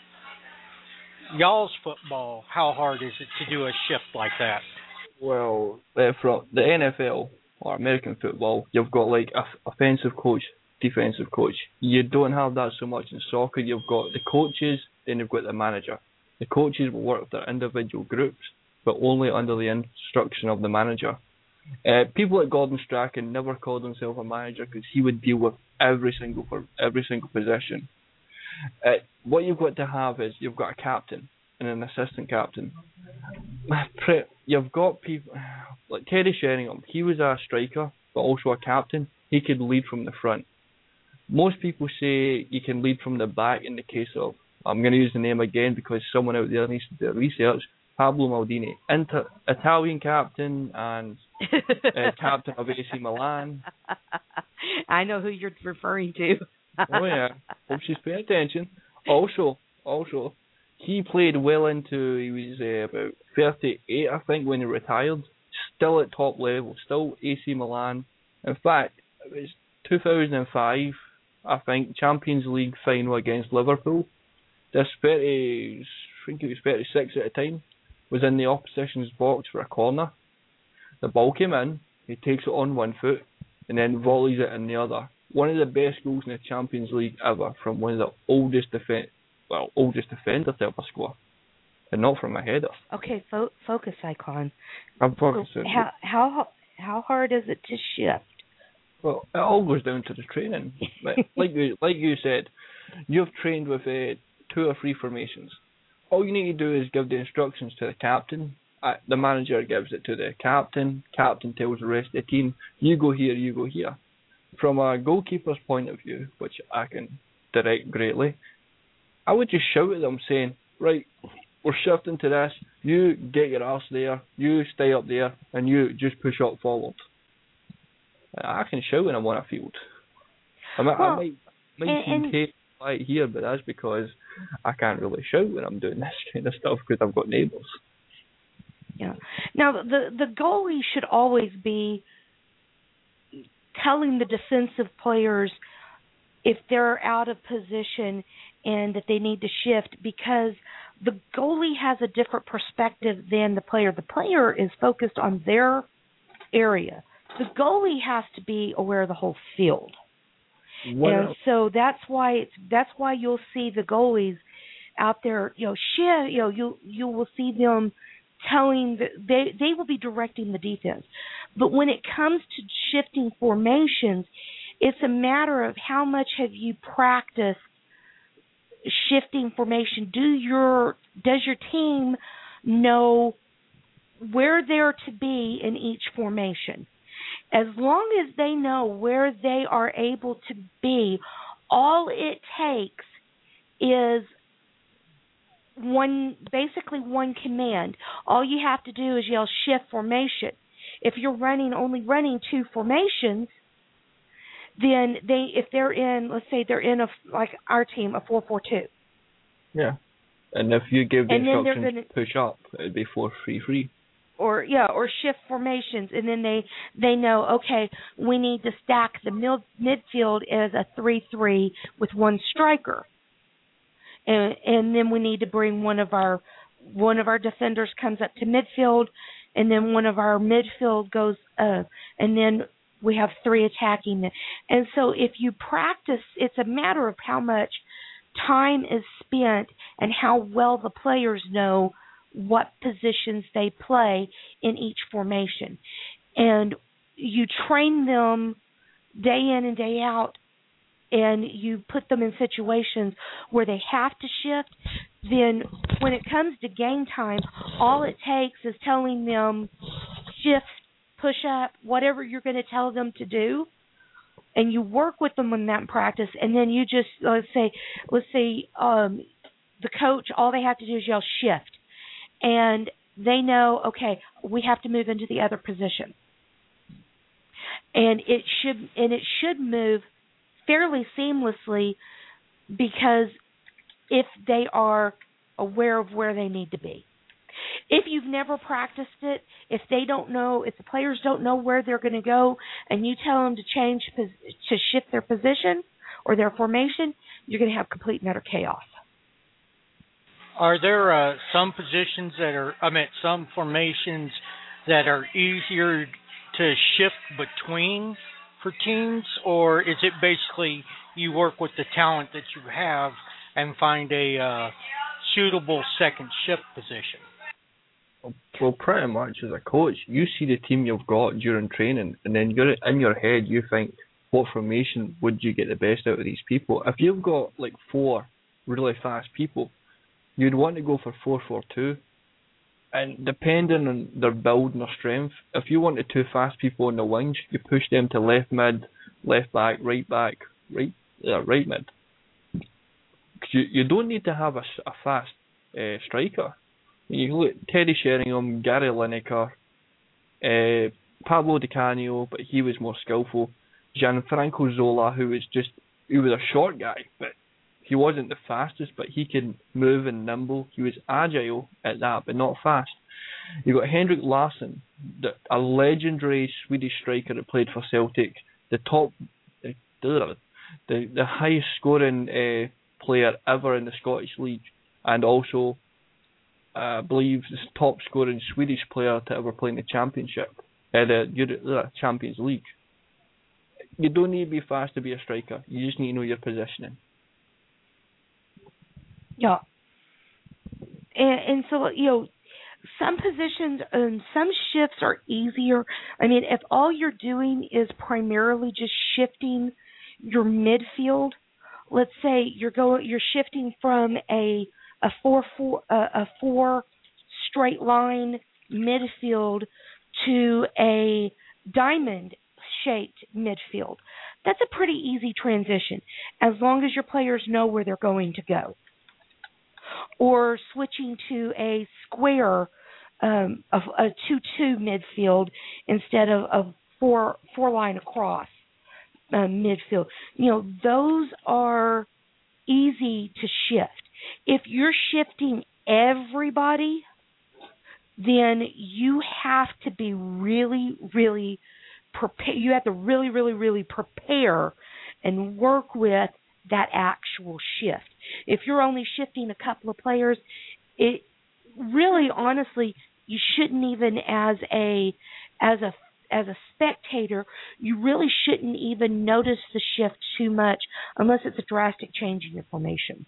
y'all's football, how hard is it to do a shift like that? Well, uh, from the N F L or American football, you've got like a f- offensive coach, defensive coach. You don't have that so much in soccer. You've got the coaches, then you've got the manager. The coaches will work with their individual groups, but only under the instruction of the manager. Uh, people like Gordon Strachan never called himself a manager because he would deal with every single for every single position. Uh, what you've got to have is you've got a captain and an assistant captain. You've got people like Teddy Sheringham. He was a striker, but also a captain. He could lead from the front. Most people say you can lead from the back in the case of, I'm going to use the name again because someone out there needs to do research, Pablo Maldini, Inter- Italian captain and uh, captain of A C Milan. I know who you're referring to. Oh yeah, hope she's paying attention. Also, also, he played well into, he was uh, about thirty-eight, I think, when he retired. Still at top level, still A C Milan. In fact, it was two thousand five, I think, Champions League final against Liverpool. This thirty, I think it was thirty-six at the time, was in the opposition's box for a corner. The ball came in, he takes it on one foot, and then volleys it in the other. One of the best goals in the Champions League ever from one of the oldest defend, well, oldest defenders to ever score, and not from a header. Okay, fo- focus icon. I'm focusing. How how how hard is it to shift? Well, it all goes down to the training. like, like you like you said, you've trained with uh, two or three formations. All you need to do is give the instructions to the captain. Uh, the manager gives it to the captain. Captain tells the rest of the team, you go here, you go here. From a goalkeeper's point of view, which I can direct greatly, I would just shout at them saying, right, we're shifting to this, you get your arse there, you stay up there, and you just push up forward. I can shout when I'm on a field. I might, well, I might, might and, seem quiet here, but that's because I can't really shout when I'm doing this kind of stuff because I've got neighbours. Yeah. Now, the, the goalie should always be telling the defensive players if they're out of position and that they need to shift, because the goalie has a different perspective than the player. The player is focused on their area. The goalie has to be aware of the whole field. What and else? So that's why it's that's why you'll see the goalies out there, you know, shift, you know, you you will see them telling the, they they will be directing the defense. But when it comes to shifting formations, it's a matter of how much have you practiced shifting formation. Do your does your team know where they're to be in each formation? As long as they know where they are able to be, all it takes is one, basically one command. All you have to do is yell shift formation. If you're running only running two formations, then they, if they're in, let's say they're in a, like our team, a four four two. Yeah. And if you give the and instructions gonna, push up, it'd be four three three. Or yeah, or shift formations, and then they they know, okay, we need to stack the mid, midfield as a three three with one striker. And, and then we need to bring one of our one of our defenders comes up to midfield, and then one of our midfield goes up, and then we have three attacking. And so if you practice, it's a matter of how much time is spent and how well the players know what positions they play in each formation. And you train them day in and day out, and you put them in situations where they have to shift. Then when it comes to game time, all it takes is telling them shift, push up, whatever you're going to tell them to do, and you work with them on that in practice. And then you just, let's say, let's say um, the coach, all they have to do is yell shift, and they know, okay, we have to move into the other position. And it should and it should move fairly seamlessly, because if they are aware of where they need to be. If you've never practiced it, if they don't know, if the players don't know where they're going to go, and you tell them to change, to shift their position or their formation, you're going to have complete and utter chaos. Are there uh, some positions that are, I mean, some formations that are easier to shift between for teams, or is it basically you work with the talent that you have and find a uh, suitable second shift position? Well, pretty much as a coach, you see the team you've got during training, and then you're in your head you think, what formation would you get the best out of these people? If you've got like four really fast people, you'd want to go for four four two. And depending on their build and their strength, if you wanted two fast people on the wings, you push them to left mid, left back, right back, right uh, right mid. You you don't need to have a, a fast uh, striker. You look at Teddy Sheringham, Gary Lineker, uh, Pablo Di Canio, but he was more skillful. Gianfranco Zola, who was just he was a short guy, but he wasn't the fastest, but he could move and nimble. He was agile at that, but not fast. You got Henrik Larsson, the, a legendary Swedish striker that played for Celtic, the top, the the, the highest scoring uh, player ever in the Scottish League, and also, uh, I believe, the top scoring Swedish player to ever play in the Championship, uh, the, the Champions League. You don't need to be fast to be a striker. You just need to know your positioning. Yeah, and, and so, you know, some positions and some shifts are easier. I mean, if all you're doing is primarily just shifting your midfield, let's say you're going, you're shifting from a a four four a, a four straight line midfield to a diamond shaped midfield. That's a pretty easy transition as long as your players know where they're going to go. Or switching to a square, um, a, a two-two midfield instead of a four four line across uh, midfield. You know, those are easy to shift. If you're shifting everybody, then you have to be really, really prepare. You have to really, really, really prepare and work with that actual shift. If you're only shifting a couple of players, it really, honestly, you shouldn't even as a as a as a spectator, you really shouldn't even notice the shift too much unless it's a drastic change in your formation.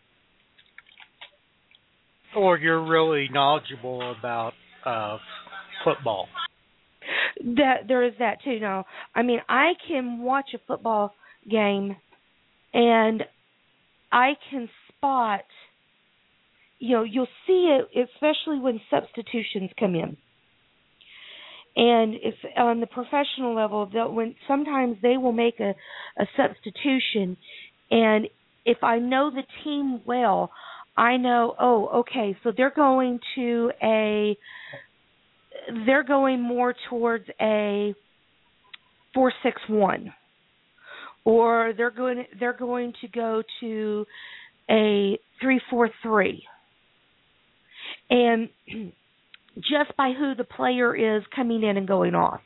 Or you're really knowledgeable about uh, football. That there is that too. Now, I mean, I can watch a football game and I can spot, you know, you'll see it, especially when substitutions come in. And if on the professional level, when sometimes they will make a, a substitution, and if I know the team well, I know, oh, okay, so they're going to a, they're going more towards a four six one. Or they're going they're going to go to a three four three, and just by who the player is coming in and going off,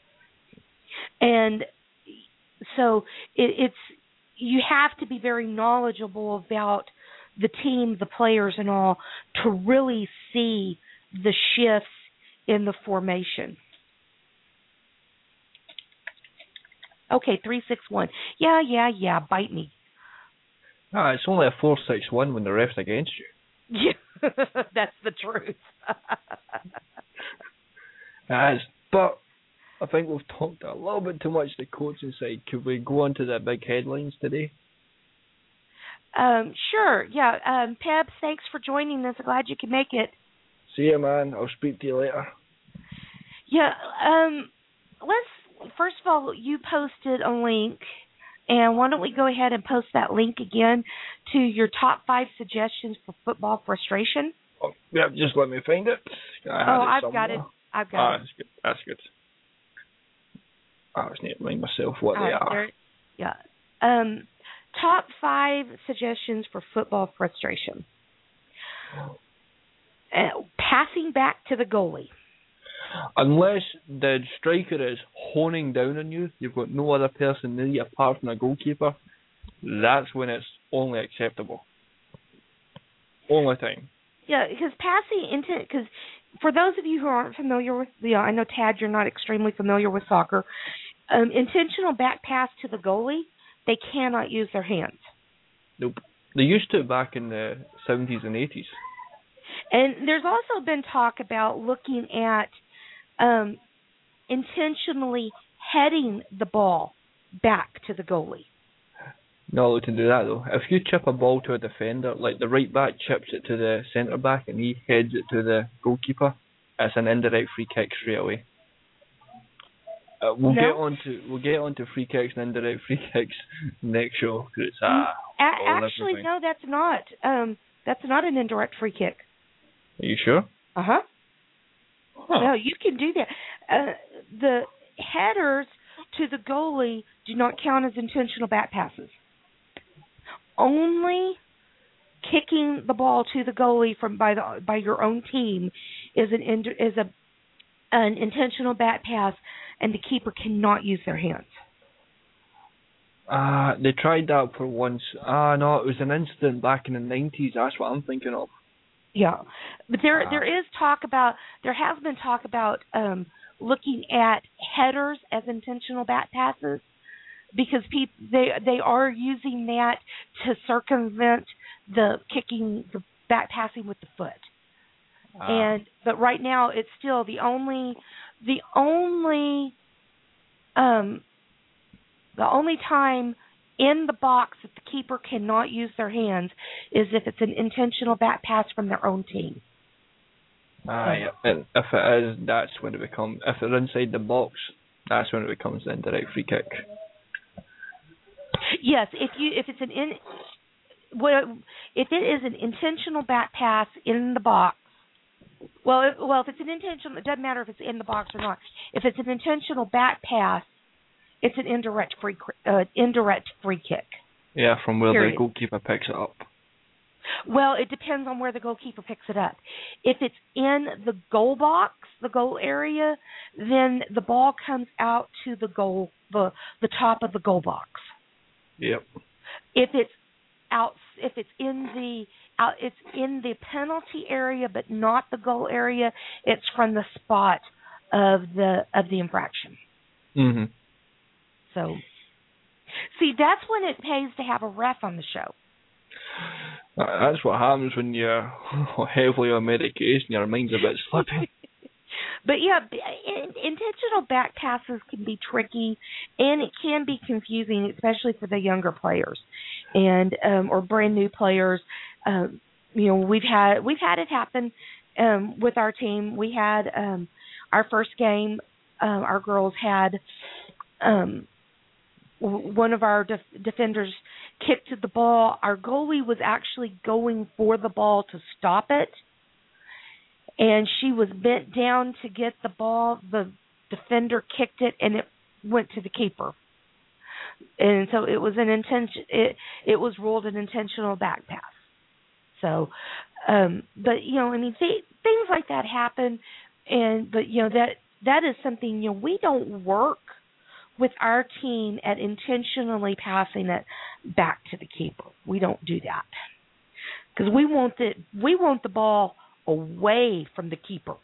and so it, it's you have to be very knowledgeable about the team, the players, and all to really see the shifts in the formation. Okay, three six one. Yeah, yeah, yeah. Bite me. Ah, it's only a four six one when the ref's against you. Yeah, that's the truth. As, but I think we've talked a little bit too much the coaching side. Could we go on to the big headlines today? Um, sure, yeah. Um, Pebs, thanks for joining us. I'm glad you could make it. See you, man. I'll speak to you later. Yeah, um, let's, first of all, you posted a link, and why don't we go ahead and post that link again to your top five suggestions for football frustration? Oh, yeah, just let me find it. I oh, it I've somewhere. got it. I've got ah, it. That's good. That's good. I just need to remind myself what All they right, are. there, yeah. Um, top five suggestions for football frustration. Uh, passing back to the goalie. Unless the striker is honing down on you, you've got no other person near you apart from a goalkeeper, that's when it's only acceptable. Only time. Yeah, because passing into, because for those of you who aren't familiar with, yeah, I know Tad, you're not extremely familiar with soccer. Um, intentional back pass to the goalie, they cannot use their hands. Nope. They used to back in the seventies and eighties. And there's also been talk about looking at um, intentionally heading the ball back to the goalie. Not allowed to do that though. If you chip a ball to a defender, like the right back chips it to the centre back and he heads it to the goalkeeper, it's an indirect free kick straight away. Uh, we'll no. get on to we'll get on to free kicks and indirect free kicks next show because it's ah. A- actually, no, that's not. Um, that's not an indirect free kick. Are you sure? Uh huh. Huh. No, you can do that. Uh, the headers to the goalie do not count as intentional back passes. Only kicking the ball to the goalie from by the by your own team is an is a an intentional back pass, and the keeper cannot use their hands. Ah, uh, they tried that for once. Ah, uh, no, it was an incident back in the nineties. That's what I'm thinking of. Yeah, but there uh, there is talk about there has been talk about um, looking at headers as intentional back passes because people they they are using that to circumvent the kicking the back passing with the foot. Uh, and but right now it's still the only the only um the only time in the box that the keeper cannot use their hands is if it's an intentional back pass from their own team. Ah, yeah. And if it is, that's when it becomes. If they're inside the box, that's when it becomes an indirect free kick. Yes, if you if it's an in, well, if it is an intentional back pass in the box. Well, if, well, if it's an intentional, it doesn't matter if it's in the box or not. If it's an intentional back pass, it's an indirect free uh, indirect free kick. Yeah, from where Period. the goalkeeper picks it up. Well, it depends on where the goalkeeper picks it up. If it's in the goal box, the goal area, then the ball comes out to the goal, the the top of the goal box. Yep. If it's out, if it's in the out, it's in the penalty area, but not the goal area. It's from the spot of the of the infraction. Mhm. So, see, that's when it pays to have a ref on the show. That's what happens when you're heavily on medication. Your mind's a bit slippy. But yeah, intentional back passes can be tricky, and it can be confusing, especially for the younger players, and um, or brand new players. Um, you know, we've had we've had it happen um, with our team. We had um, our first game. Um, our girls had. Um, One of our def- defenders kicked the ball. Our goalie was actually going for the ball to stop it, and she was bent down to get the ball. The defender kicked it, and it went to the keeper. And so it was an intention. It it was ruled an intentional back pass. So, um, but you know, I mean, th- things like that happen, and but you know that that is something you know we don't work with our team at intentionally passing it back to the keeper. We don't do that because we want the we want the ball away from the keeper.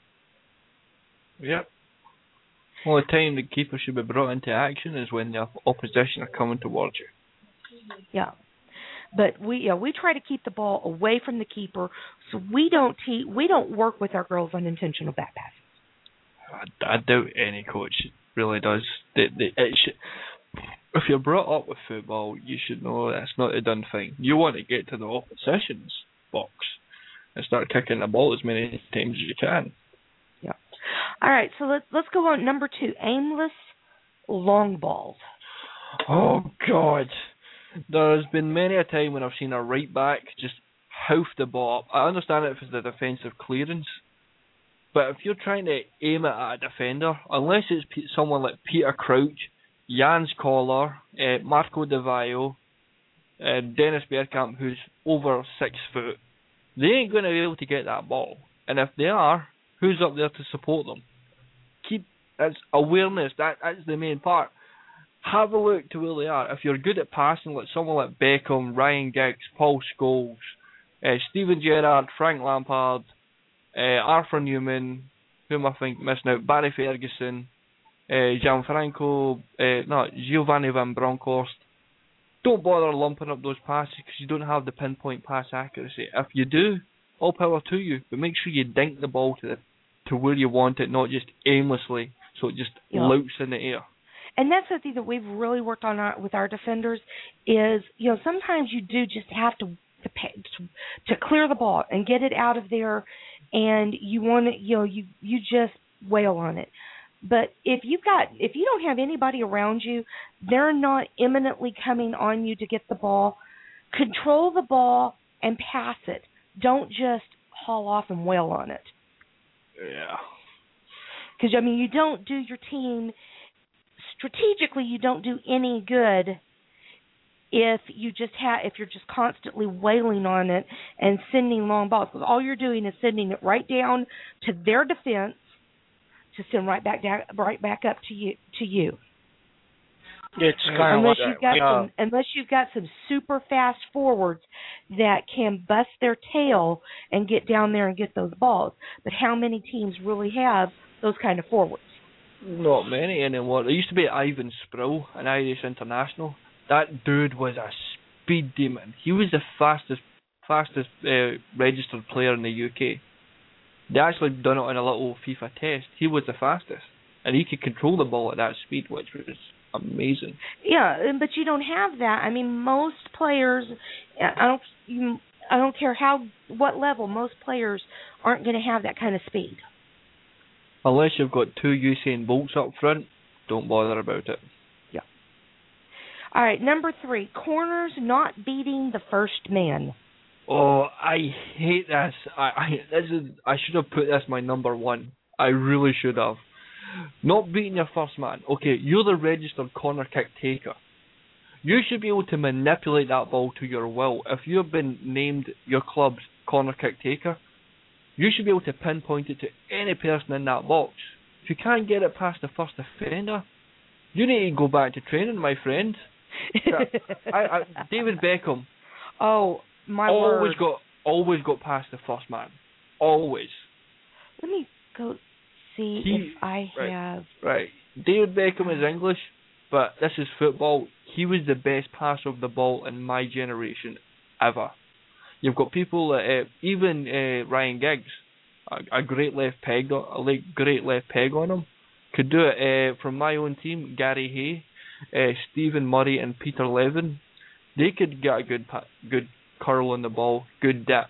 Yep. Well, the time the keeper should be brought into action is when the opposition are coming towards you. Yeah. But we, you know, we try to keep the ball away from the keeper, so we don't te- we don't work with our girls on intentional back passes. I, I doubt any coach really does. They, they, it should, if you're brought up with football, you should know that's not a done thing. You want to get to the opposition's box and start kicking the ball as many times as you can. Yeah. All right, so let's let's go on number two, aimless long balls. Oh God, there's been many a time when I've seen a right back just hoof the ball up. I understand it if it's the defensive clearance, but if you're trying to aim it at a defender, unless it's someone like Peter Crouch, Jans Koller, uh, Marco Di Vaio, uh, Dennis Bergkamp, who's over six foot, they ain't going to be able to get that ball. And if they are, who's up there to support them? Keep that's awareness. That that's the main part. Have a look to where they are. If you're good at passing, like someone like Beckham, Ryan Giggs, Paul Scholes, uh, Steven Gerrard, Frank Lampard, uh, Arthur Newman, who am I think missing out? Barry Ferguson, uh, Gianfranco, uh, no, Giovanni Van Bronckhorst. Don't bother lumping up those passes because you don't have the pinpoint pass accuracy. If you do, all power to you, but make sure you dink the ball to the, to where you want it, not just aimlessly, so it just yeah. loops in the air. And that's something that we've really worked on our, with our defenders is, you know, sometimes you do just have to to, pay, to to clear the ball and get it out of there, and you want to, you know, you you just wail on it. But if you've got, if you don't have anybody around you, they're not imminently coming on you to get the ball. Control the ball and pass it. Don't just haul off and wail on it. Yeah. Because I mean, you don't do your team. Strategically, you don't do any good if you just have if you're just constantly wailing on it and sending long balls. Because all you're doing is sending it right down to their defense to send right back down, right back up to you. To you. It's kind of unless like you've got uh, some, unless you've got some super fast forwards that can bust their tail and get down there and get those balls. But how many teams really have those kind of forwards? Not many anymore. There used to be Ivan Sproul, an Irish international. That dude was a speed demon. He was the fastest fastest uh, registered player in the U K. They actually done it on a little FIFA test. He was the fastest. And he could control the ball at that speed, which was amazing. Yeah, but you don't have that. I mean, most players, I don't, you, I don't care how, what level, most players aren't going to have that kind of speed. Unless you've got two Usain Bolts up front, don't bother about it. Yeah. All right, number three, corners not beating the first man. Oh, I hate this. I, I this is I should have put this my number one. I really should have. Not beating your first man. Okay, you're the registered corner kick taker. You should be able to manipulate that ball to your will. If you've been named your club's corner kick taker, you should be able to pinpoint it to any person in that box. If you can't get it past the first defender, you need to go back to training, my friend. I, I, David Beckham. Oh, my always word. got always got past the first man. Always. Let me go see he, if I right, have. Right. David Beckham is English, but this is football. He was the best passer of the ball in my generation ever. You've got people, uh, even uh, Ryan Giggs, a, a great left peg, a great left peg on him. Could do it uh, from my own team. Gary Hay, uh, Stephen Murray, and Peter Levin. They could get a good, good curl on the ball, good dip.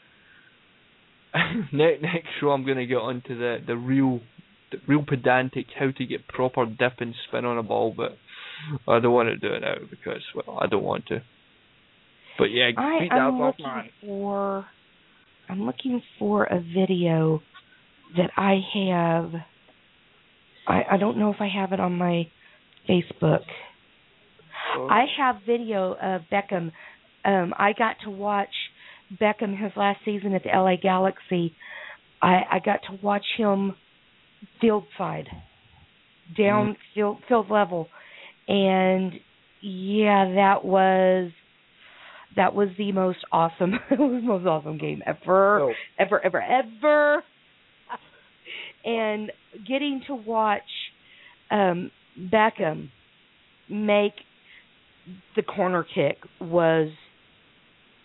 next, next show, I'm going to get onto the the real, the real pedantic how to get proper dip and spin on a ball, but I don't want to do it now because, well, I don't want to. But yeah, I, beat I'm that looking man. for. I'm looking for a video that I have. I I don't know if I have it on my Facebook. Oh. I have video of Beckham. Um, I got to watch Beckham his last season at the L A Galaxy. I, I got to watch him field side, down mm. field field level, and yeah, that was. That was the most awesome, it was the most awesome game ever, oh. ever, ever, ever. And getting to watch um, Beckham make the corner kick was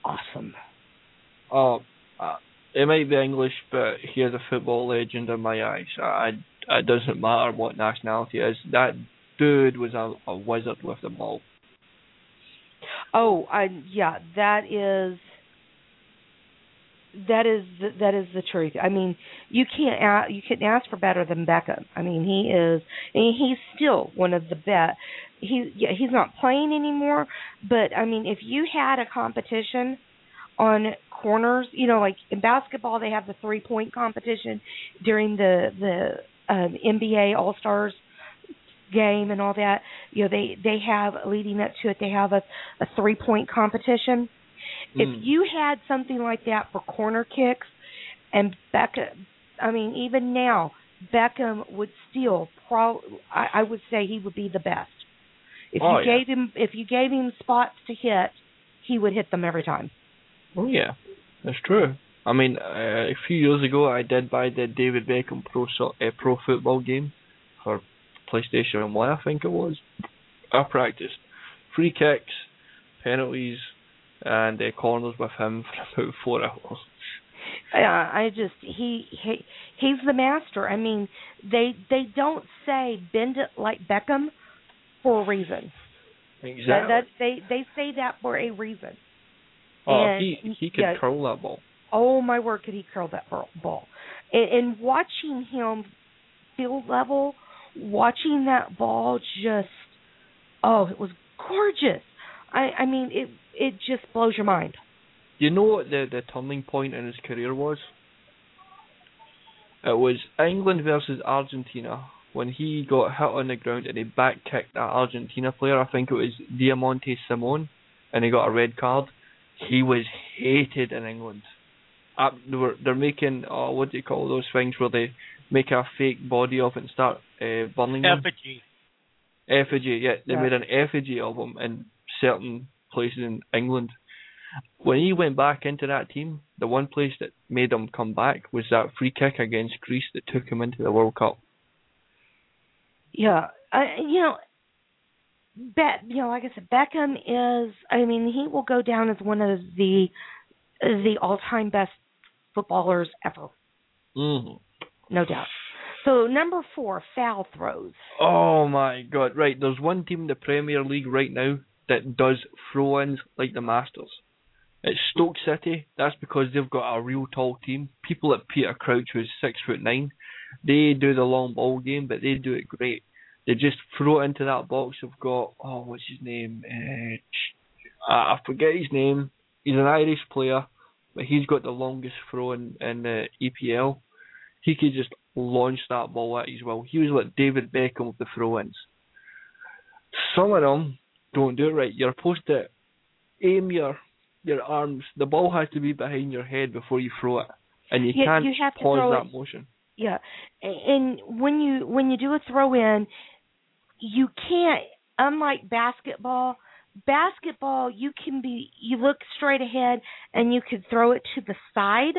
awesome. Oh, uh, it might be English, but he is a football legend in my eyes. I, it doesn't matter what nationality it is. That dude was a, a wizard with the ball. Oh, I yeah, that is that is the, that is the truth. I mean, you can't a, you couldn't ask for better than Beckham. I mean, he is, and he's still one of the best. He yeah, he's not playing anymore, but I mean, if you had a competition on corners, you know, like in basketball, they have the three point competition during the the um, N B A All Stars game and all that. You know, they they have leading up to it, they have a, a three point competition. Mm. If you had something like that for corner kicks, and Beckham, I mean, even now, Beckham would still pro. I, I would say he would be the best. If oh, you yeah. gave him if you gave him spots to hit, he would hit them every time. Oh yeah, that's true. I mean, uh, a few years ago, I did buy the David Beckham Pro so, uh, Pro Football game for PlayStation One, I think it was. I practiced free kicks, penalties, and uh, corners with him for about four hours. Uh, I just he he he's the master. I mean, they they don't say bend it like Beckham for a reason. Exactly. That, that they they say that for a reason. Oh, and, he he could yeah, curl that ball. Oh my word, could he curl that ball? And, and watching him field level, watching that ball just, oh, it was gorgeous. I, I mean, it it just blows your mind. You know what the, the turning point in his career was? It was England versus Argentina when he got hit on the ground and he back kicked that Argentina player. I think it was Diamante Simone, and he got a red card. He was hated in England. Uh, they were, they're making, oh, what do you call those things where they make a fake body of it and start uh, burning them? Effigy. Effigy, yeah. They yeah. made an effigy of him in certain places in England. When he went back into that team, the one place that made him come back was that free kick against Greece that took him into the World Cup. Yeah, I, you know, Be- you know, like I said, Beckham is. I mean, he will go down as one of the the all-time best footballers ever. Mm. No doubt. So number four, foul throws. Oh my God! Right, there's one team in the Premier League right now that does throw-ins like the Masters. It's Stoke City. That's because they've got a real tall team. People like Peter Crouch, who's six foot nine, they do the long ball game, but they do it great. They just throw it into that box. They've got, oh, what's his name? Uh, I forget his name. He's an Irish player, but he's got the longest throw in, in the E P L. He could just launch that ball at his will. He was like David Beckham with the throw-ins. Some of them don't do it right. You're supposed to aim your your arms. The ball has to be behind your head before you throw it, and you yeah, can't you have to pause throw that it. motion. Yeah, and when you when you do a throw-in, you can't. Unlike basketball, basketball you can be you look straight ahead and you can throw it to the side,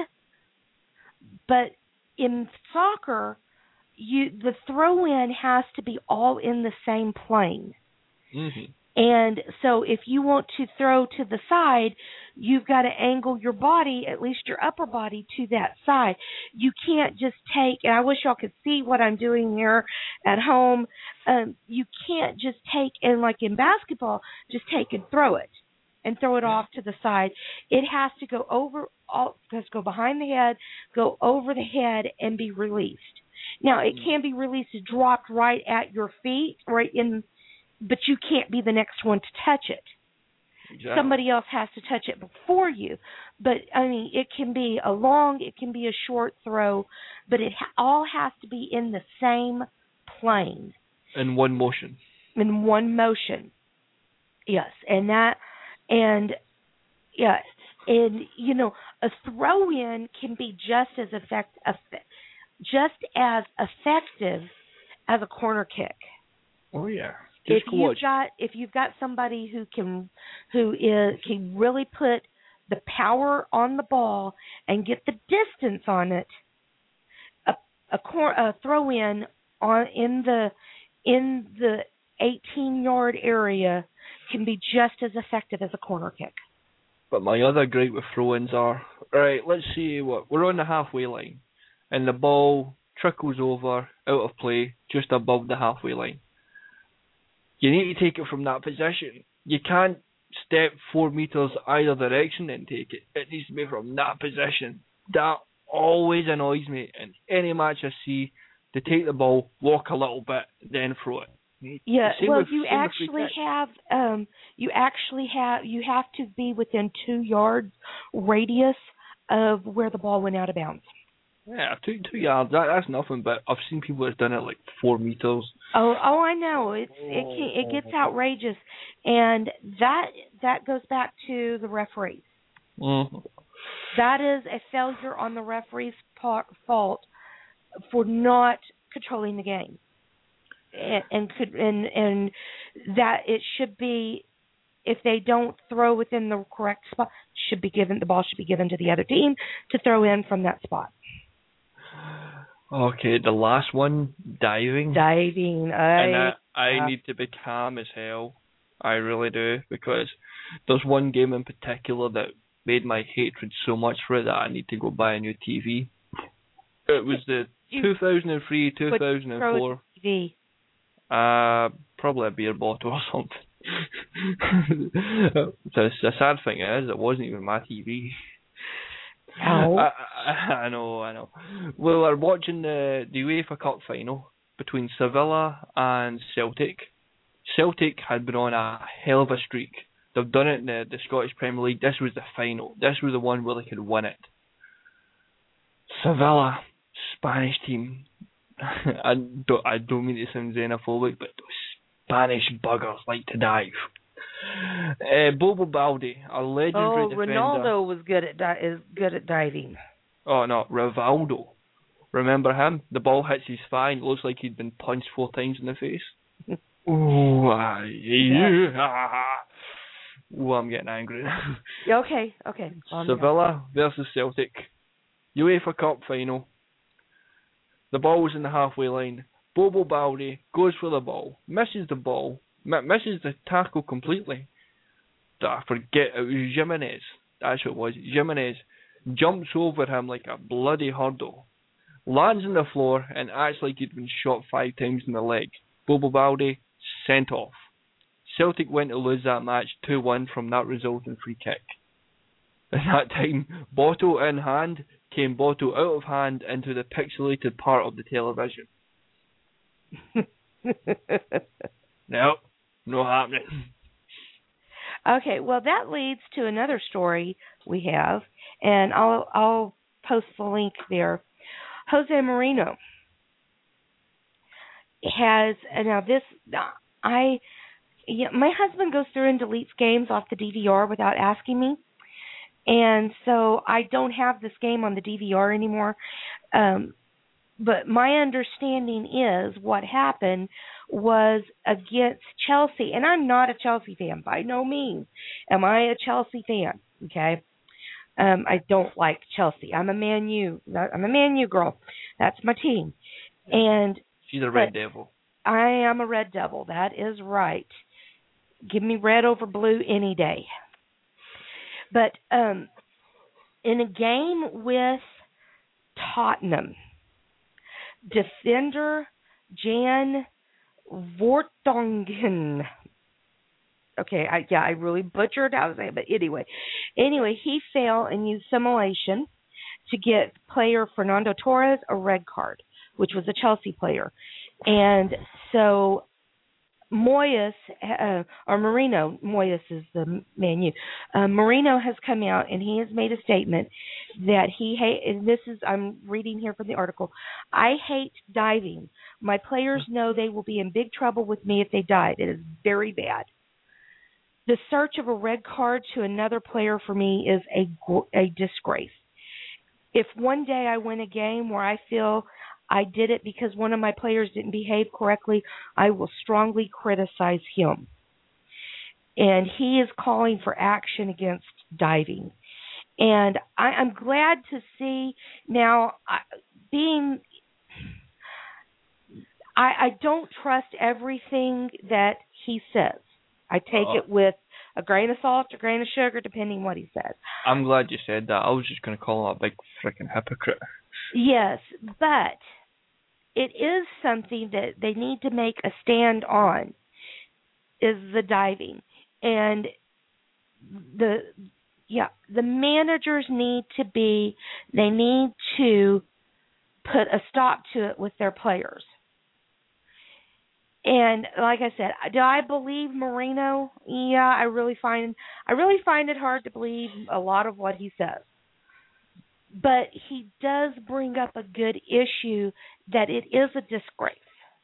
but in soccer, you the throw-in has to be all in the same plane. Mm-hmm. And so if you want to throw to the side, you've got to angle your body, at least your upper body, to that side. You can't just take, and I wish y'all could see what I'm doing here at home, um, you can't just take, and like in basketball, just take and throw it and throw it off to the side. It has to go over, all, it has to go behind the head, go over the head, and be released. Now, it can be released, dropped right at your feet, right in, but you can't be the next one to touch it. Exactly. Somebody else has to touch it before you. But, I mean, it can be a long, it can be a short throw, but it ha- all has to be in the same plane. In one motion. In one motion. Yes. And that, and, yeah, and, you know, a throw-in can be just as effect, just as effective as a corner kick. Oh, yeah. Just if you've got if you've got somebody who can who is can really put the power on the ball and get the distance on it, a a, cor- a throw in on in the in the eighteen yard area can be just as effective as a corner kick. But my other gripe with throw-ins are, right, let's see what, we're on the halfway line, and the ball trickles over, out of play, just above the halfway line. You need to take it from that position. You can't step four metres either direction and take it. It needs to be from that position. That always annoys me. In any match I see, they take the ball, walk a little bit, then throw it. Yeah, well, with, you actually have um, you actually have you have to be within two yards radius of where the ball went out of bounds. Yeah, two two yards. That, that's nothing. But I've seen people that's done it like four meters. Oh, oh, I know. It's it can, it gets outrageous, and that that goes back to the referees. Mm-hmm. That is a failure on the referee's part, fault for not controlling the game. And, and could and and that it should be, if they don't throw within the correct spot, should be given the ball should be given to the other team to throw in from that spot. Okay, the last one, diving. Diving. I, and I, I uh, need to be calm as hell. I really do, because there's one game in particular that made my hatred so much for it that I need to go buy a new T V. It was the two thousand three, two thousand four. T V. Uh, probably a beer bottle or something. the, the sad thing is, it wasn't even my T V. Ow. I, I, I know, I know. We were watching the, the UEFA Cup final between Sevilla and Celtic. Celtic had been on a hell of a streak. They've done it in the, the Scottish Premier League. This was the final. This was the one where they could win it. Sevilla, Spanish team. I don't, I don't mean to sound xenophobic, but those Spanish buggers like to dive. Uh, Bobo Baldi, a legendary oh, defender. Ronaldo was good at di- is good at diving. Oh no, Rivaldo. Remember him? The ball hits his thigh and it looks like he'd been punched four times in the face. Ooh, ah, yeah. ah. Ooh, I'm getting angry now. Okay, okay. Sevilla versus Celtic. UEFA Cup final. The ball was in the halfway line. Bobo Baldi goes for the ball, misses the ball, m- misses the tackle completely. I forget, it was Jimenez. That's what it was. Jimenez jumps over him like a bloody hurdle, lands on the floor, and acts like he'd been shot five times in the leg. Bobo Baldi sent off. Celtic went to lose that match two one from that resulting free kick. At that time, bottle in hand came bottle out of hand into the pixelated part of the television. No, no happening. Okay, well that leads to another story we have, and I'll I'll post the link there. Jose Mourinho has and now this I yeah, my husband goes through and deletes games off the D V R without asking me. And so I don't have this game on the D V R anymore. Um, but my understanding is what happened was against Chelsea. And I'm not a Chelsea fan by no means. Am I a Chelsea fan? Okay. Um, I don't like Chelsea. I'm a Man U. I'm a Man U girl. That's my team. And she's a Red Devil. I am a Red Devil. That is right. Give me red over blue any day. But um, in a game with Tottenham, defender Jan Vortongen. Okay, I, yeah, I really butchered how I was saying, but anyway, anyway, he fell and used simulation to get player Fernando Torres a red card, which was a Chelsea player, and so Moyes, uh, or Mourinho, Moyes is the Man U. Uh, Mourinho has come out and he has made a statement that he hate. And this is I'm reading here from the article. I hate diving. My players know they will be in big trouble with me if they dive. It is very bad. The search of a red card to another player for me is a a disgrace. If one day I win a game where I feel I did it because one of my players didn't behave correctly, I will strongly criticize him. And he is calling for action against diving. And I, I'm glad to see now I, being, I, I don't trust everything that he says. I take Uh-oh. it with a grain of salt, a grain of sugar, depending what he says. I'm glad you said that. I was just going to call him a big freaking hypocrite. Yes, but it is something that they need to make a stand on, is the diving. And the yeah, the managers need to be, they need to put a stop to it with their players. And like I said, do I believe Marino? Yeah, I really find I really find it hard to believe a lot of what he says. But he does bring up a good issue that it is a disgrace.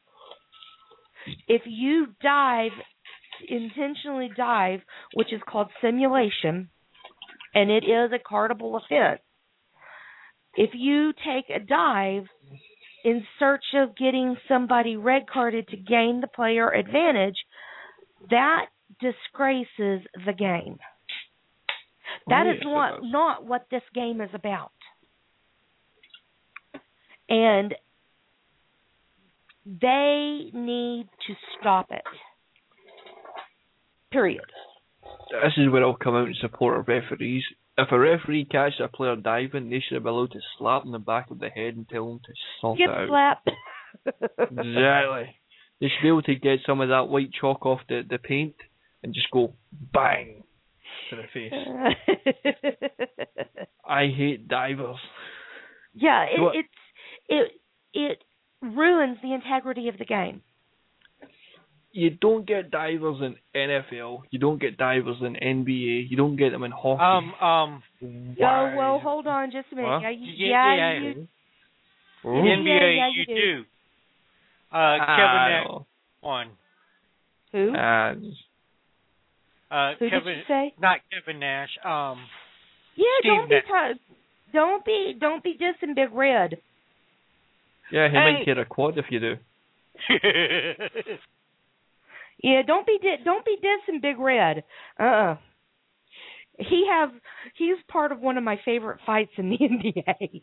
If you dive, intentionally dive, which is called simulation, and it is a cardable offense, if you take a dive in search of getting somebody red carded to gain the player advantage, that disgraces the game. That is not, not what this game is about. And they need to stop it. Period. This is where I'll come out and support our referees. If a referee catches a player diving, they should be allowed to slap him in the back of the head and tell him to sort Get it out. slapped. Exactly. They should be able to get some of that white chalk off the, the paint and just go bang to the face. I hate divers. Yeah, it, So, it's it it ruins the integrity of the game. you don't get divers in N F L. You don't get divers in N B A. You don't get them in hockey. Um, um, Oh, well, hold on just a minute. What? Yeah, you, Yeah, yeah, yeah. you, Oh. in N B A, yeah, yeah, you you do. do. Uh, Kevin Ah, Nash no. won. who? Ah, Uh, Who Kevin, did you say? Not Kevin Nash. Um, Yeah, Steve don't be Nash. t- don't be don't be dissing Big Red. yeah, he Hey. might get a quad if you do. Yeah, don't be di- don't be dissing Big Red. Uh. uh He have he's part of one of my favorite fights in the N B A.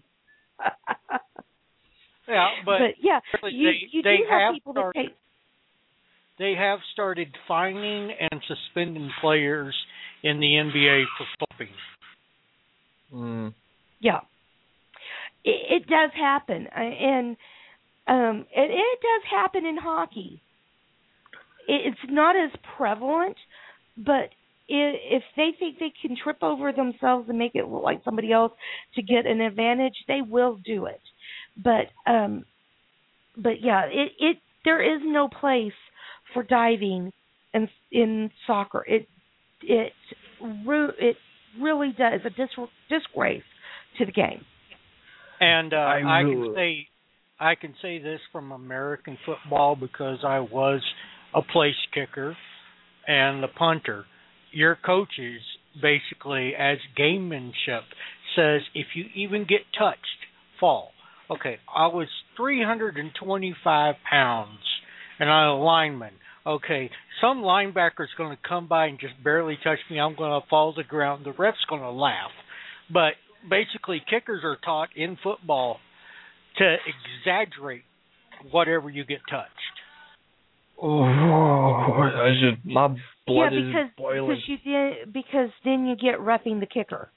yeah, but, but yeah, really, you they- you they do have have people that started- take. they have started fining and suspending players in the N B A for flipping. Mm. Yeah, it, it does happen, I- and um, it, it does happen in hockey. It, it's not as prevalent, but i if they think they can trip over themselves and make it look like somebody else to get an advantage, they will do it. But um, but yeah, it, it there is no place for diving in in soccer. It it ru- it really does a dis- disgrace to the game. And uh, I I, really- can say I can say this from American football because I was a place kicker and the punter. Your coaches basically, as gamemanship, says if you even get touched, fall. Okay, I was three hundred twenty-five pounds and I'm a lineman. Okay, some linebacker's going to come by and just barely touch me. I'm going to fall to the ground. The ref's going to laugh. But basically, kickers are taught in football to exaggerate whatever you get touched. Oh, I just, my blood yeah, because is boiling. because you did, because then you get roughing the kicker.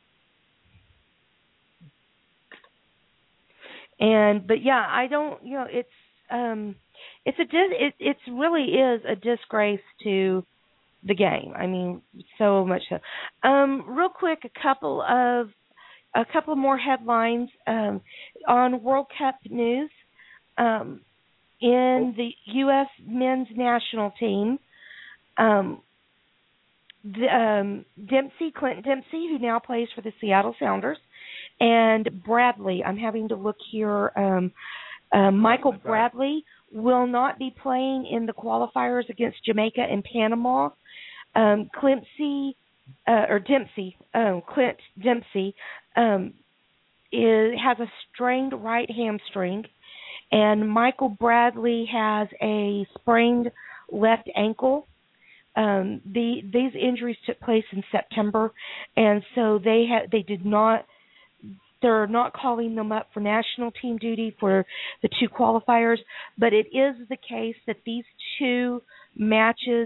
And but yeah, I don't. You know, it's um, it's a dis- it it's really is a disgrace to the game. I mean, so much so. Um, real quick, a couple of a couple more headlines um, on World Cup news. Um, in the U S men's national team, um, the, um, Dempsey, Clinton Dempsey, who now plays for the Seattle Sounders, and Bradley. I'm having to look here. Um, uh, Michael Bradley will not be playing in the qualifiers against Jamaica and Panama. Um, Clemcy, uh, or Dempsey, um, Clint Dempsey, um, is, has a strained right hamstring. And Michael Bradley has a sprained left ankle. Um, the these injuries took place in September, and so they ha- they did not. They're not calling them up for national team duty for the two qualifiers. But it is the case that these two matches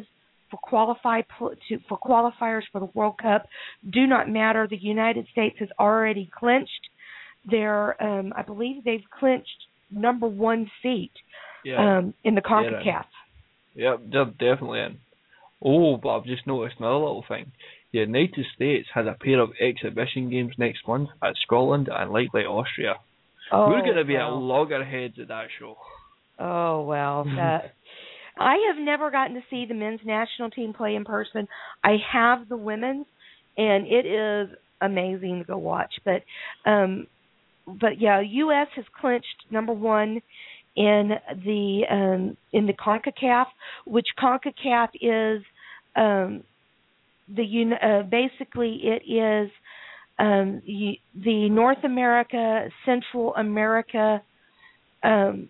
for qualify to for qualifiers for the World Cup do not matter. The United States has already clinched their, um, I believe they've clinched number one seat yeah. um, in the CONCACAF. Yep, they're definitely in. Oh, but I've just noticed another little thing. The United States has a pair of exhibition games next month at Scotland and likely Austria. Oh, We're going to be well. at loggerheads at that show. Oh, well. That, I have never gotten to see the men's national team play in person. I have the women's, and it is amazing to go watch. But, um, but yeah, U S has clinched number one in the um, in the CONCACAF, which CONCACAF is um, the uh, basically it is um, the North America, Central America um,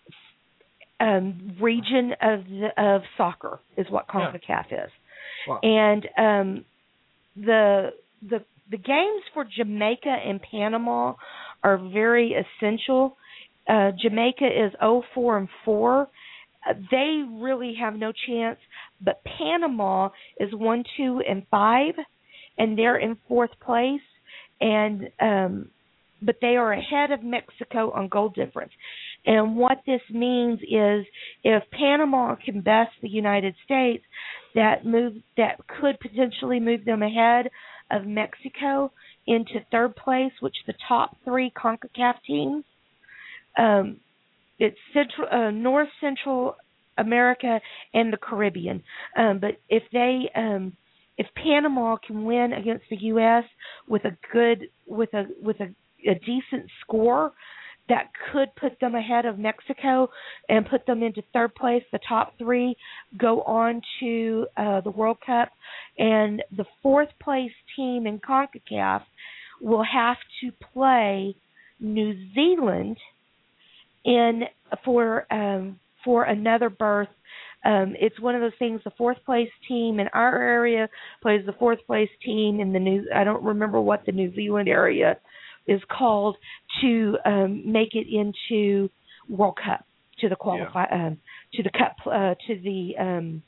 um, region of the, of soccer is what CONCACAF yeah. is, wow. and um, the the the games for Jamaica and Panama are very essential. Uh, Jamaica is oh four and four. Uh, they really have no chance, but Panama is one two and five, and they're in fourth place. And um, but they are ahead of Mexico on goal difference. And what this means is, if Panama can best the United States, that move that could potentially move them ahead of Mexico into third place, which the top three CONCACAF teams. Um, it's Central, uh, North Central America and the Caribbean. Um, but if they, um, if Panama can win against the U S with a good, with a with a, a decent score, that could put them ahead of Mexico and put them into third place. The top three go on to uh, the World Cup, and the fourth place team in CONCACAF will have to play New Zealand in for um, for another berth. Um, it's one of those things. The fourth place team in our area plays the fourth place team in the new. I don't remember what the New Zealand area is called, to um, make it into World Cup, to the qualify yeah. um, to the cup uh, to the um,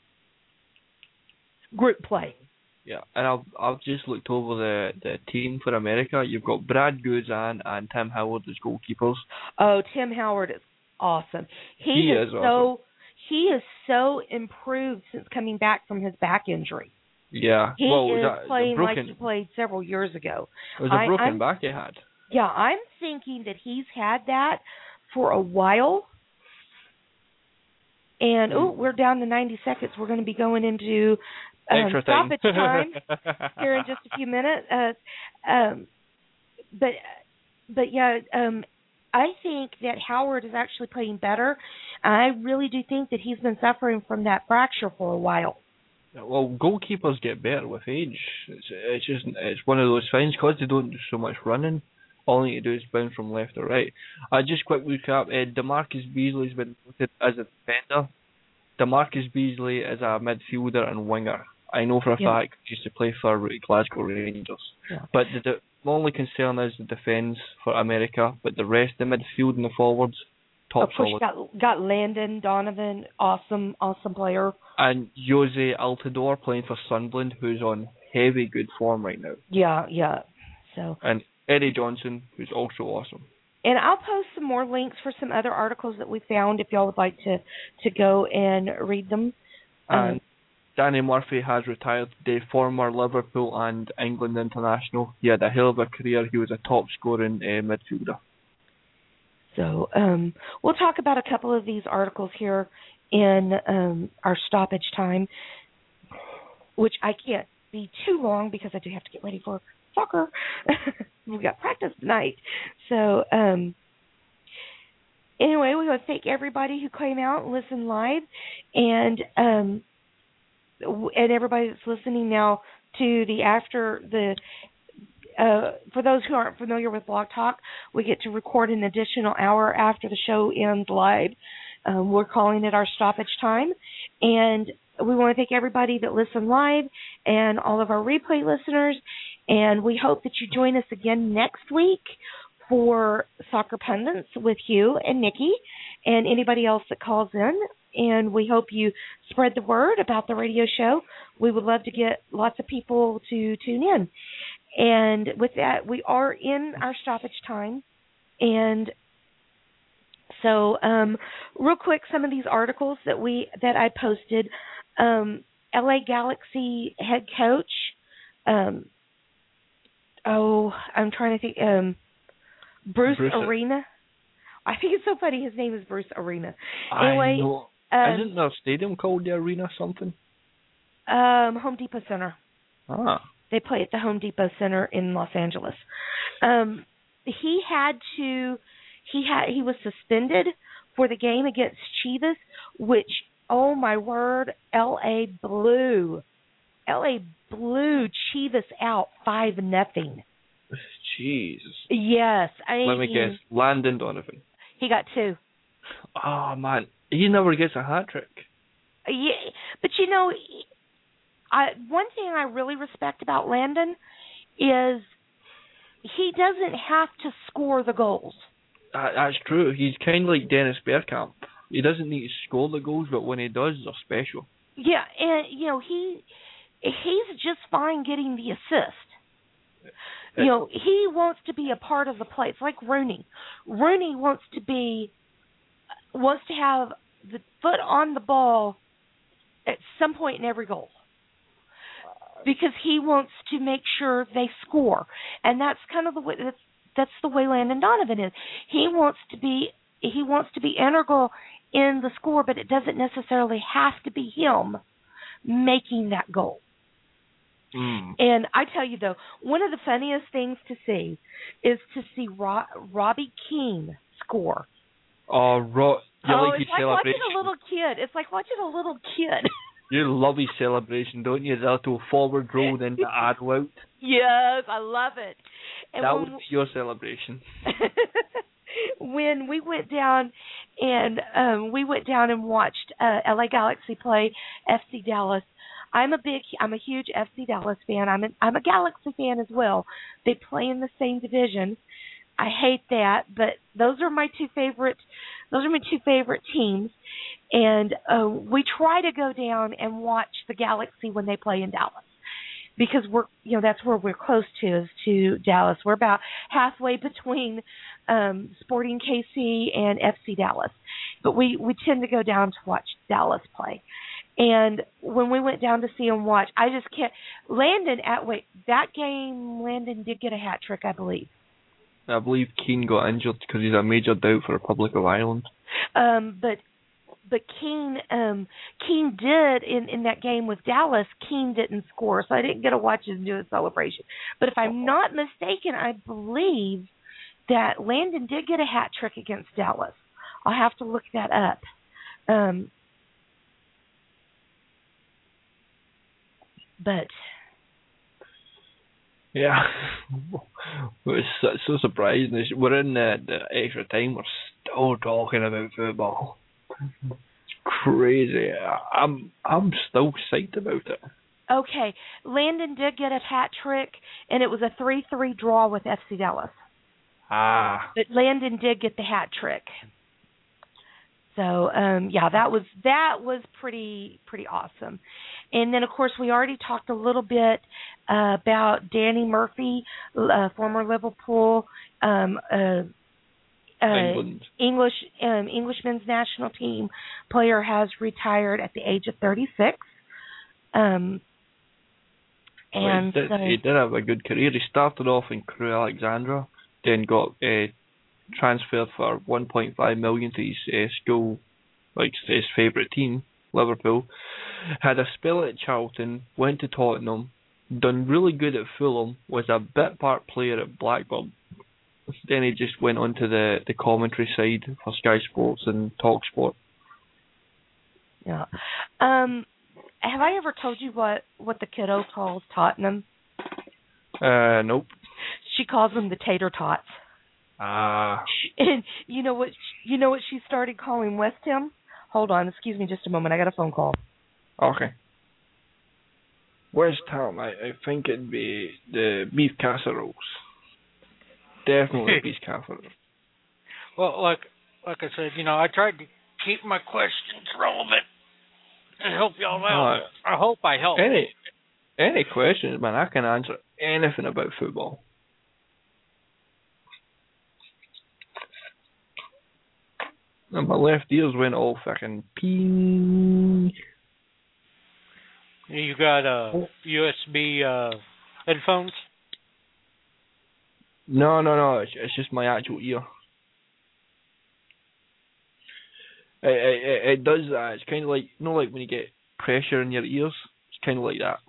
group play. Yeah, and I've I've just looked over the, the team for America. You've got Brad Guzan and Tim Howard as goalkeepers. Oh, Tim Howard is awesome. He, he is, is so awesome. he is so improved since coming back from his back injury. Yeah, he well, is that, playing broken, like he played several years ago. It was a broken I, back he had. Yeah, I'm thinking that he's had that for a while. And, mm. oh, we're down to ninety seconds. We're going to be going into um, Extra time. stoppage time here in just a few minutes. Uh, um, but, but yeah, um, I think that Howard is actually playing better. I really do think that he's been suffering from that fracture for a while. Well, goalkeepers get better with age. It's, it's just it's one of those things, because they don't do so much running. All they need to do is bounce from left or right. I uh, just quick recap. Uh, DeMarcus Beasley's been voted as a defender. DeMarcus Beasley is a midfielder and winger. I know for a yeah. fact he used to play for Glasgow Rangers. Yeah. But the, the only concern is the defence for America. But the rest, the midfield and the forwards, top of course, solid. Got got Landon Donovan, awesome, awesome player. And Jose Altidore playing for Sunderland, who's on heavy good form right now. Yeah, yeah. So. And Eddie Johnson, who's also awesome. And I'll post some more links for some other articles that we found if y'all would like to, to go and read them. And um, Danny Murphy has retired today, former Liverpool and England international. He had a hell of a career. He was a top scoring uh, midfielder. So um, we'll talk about a couple of these articles here in um, our stoppage time, which I can't be too long because I do have to get ready for soccer. We got practice tonight. So um, anyway, we want to thank everybody who came out and listened live, and um, and everybody that's listening now to the after the. Uh, for those who aren't familiar with Blog Talk, we get to record an additional hour after the show ends live. Um, we're calling it our stoppage time, and we want to thank everybody that listened live and all of our replay listeners, and we hope that you join us again next week for Soccer Pundits with Hugh and Nikki and anybody else that calls in. and we hope you spread the word about the radio show. We would love to get lots of people to tune in. And with that, we are in our stoppage time. And so, um, real quick, some of these articles that we that I posted. Um, L A Galaxy head coach. Um, oh, I'm trying to think. Um, Bruce, Bruce Arena. I think it's so funny. His name is Bruce Arena. Anyway, I know. Um, Isn't there a stadium called the Arena something? Um, Home Depot Center. Ah. They play at the Home Depot Center in Los Angeles. Um, he had to. He had. He was suspended for the game against Chivas, which, oh my word, L A blew. L A blew Chivas out five nothing. Jeez. Yes. I Let me mean, guess. Landon Donovan. He got two. Oh, man. He never gets a hat trick. Yeah, but you know, I one thing I really respect about Landon is he doesn't have to score the goals. That, that's true. He's kind of like Dennis Bergkamp. He doesn't need to score the goals, but when he does, they're special. Yeah, and you know he he's just fine getting the assist. You know, he wants to be a part of the play. It's like Rooney. Rooney wants to be wants to have the foot on the ball at some point in every goal, because he wants to make sure they score, and that's kind of the way that's that's the way Landon Donovan is. He wants to be he wants to be integral in the score, but it doesn't necessarily have to be him making that goal. Mm. And I tell you though, one of the funniest things to see is to see Ro- Robbie Keane score. Oh, Ro- you oh, like it's his like celebration. watching a little kid. It's like watching a little kid. You love his celebration, don't you? The little forward roll, then the arrow out. Yes, I love it. And that when, would be your celebration. When we went down and um, we went down and watched uh, L A Galaxy play F C Dallas. I'm a big, I'm a huge F C Dallas fan. I'm a, I'm a Galaxy fan as well. They play in the same division. I hate that, but those are my two favorite. Those are my two favorite teams, and uh, we try to go down and watch the Galaxy when they play in Dallas, because we're, you know, that's where we're close to, is to Dallas. We're about halfway between um, Sporting K C and F C Dallas, but we we tend to go down to watch Dallas play. And when we went down to see him watch, I just can't. Landon at wait that game, Landon did get a hat trick, I believe. I believe Keane got injured because he's a major doubt for Republic of Ireland. Um, but but Keane um, Keane did in, in that game with Dallas. Keane didn't score, so I didn't get to watch him do a celebration. But if I'm not mistaken, I believe that Landon did get a hat trick against Dallas. I'll have to look that up. Um, but. Yeah, it's so, so surprising. We're in the, the extra time. We're still talking about football. It's crazy. I'm I'm still psyched about it. Okay, Landon did get a hat trick, and it was a three three draw with F C Dallas. Ah, but Landon did get the hat trick. So um, yeah, that was that was pretty pretty awesome. And then, of course, we already talked a little bit uh, about Danny Murphy, uh, former Liverpool um, uh, uh, English um, Englishmen's national team player, has retired at the age of thirty-six. Um, and well, he, did, so, he did have a good career. He started off in Crewe Alexandra, then got uh, transferred for one point five million to his uh, school, like his favourite team, Liverpool. Had a spell at Charlton, went to Tottenham, done really good at Fulham, was a bit part player at Blackburn. Then he just went on to the, the commentary side for Sky Sports and TalkSport. Yeah. Um, have I ever told you what, what the kiddo calls Tottenham? Uh, nope. She calls them the tater tots. Ah. And you know what? You know what she started calling West Ham? Hold on, excuse me, just a moment. I got a phone call. Okay. West Ham, I, I think it'd be the beef casseroles. Definitely beef casseroles. Well, like like I said, you know, I tried to keep my questions relevant and help y'all out. Uh, I hope I help. Any any questions, man? I can answer anything about football. And my left ears went all fucking ping. You got uh, U S B uh, headphones? No, no, no. It's, it's just my actual ear. It, it, it does that. It's kind of like, you know, like when you get pressure in your ears. It's kind of like that.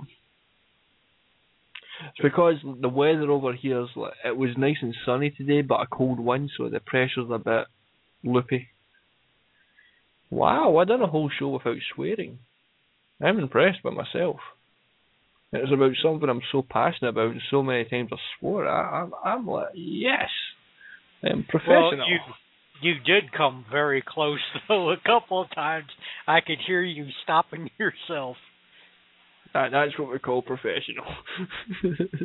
It's because the weather over here is like, it was nice and sunny today, but a cold wind, so the pressure's a bit loopy. Wow, I done a whole show without swearing. I'm impressed by myself. It's about something I'm so passionate about, and so many times I swore. I, I'm, I'm like, yes, I'm professional. Well, you, you did come very close, though. A couple of times I could hear you stopping yourself. That, that's what we call professional. mm.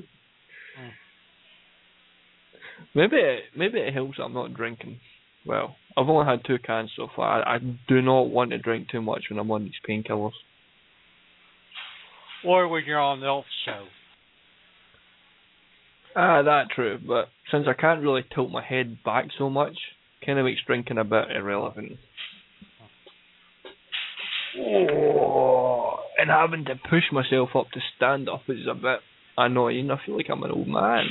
Maybe it, maybe it helps that I'm not drinking. Well, I've only had two cans so far. I, I do not want to drink too much when I'm on these painkillers. Or when you're on the Elf show. Ah, that's true. But since I can't really tilt my head back so much, kind of makes drinking a bit irrelevant. Oh, and having to push myself up to stand up is a bit annoying. I feel like I'm an old man.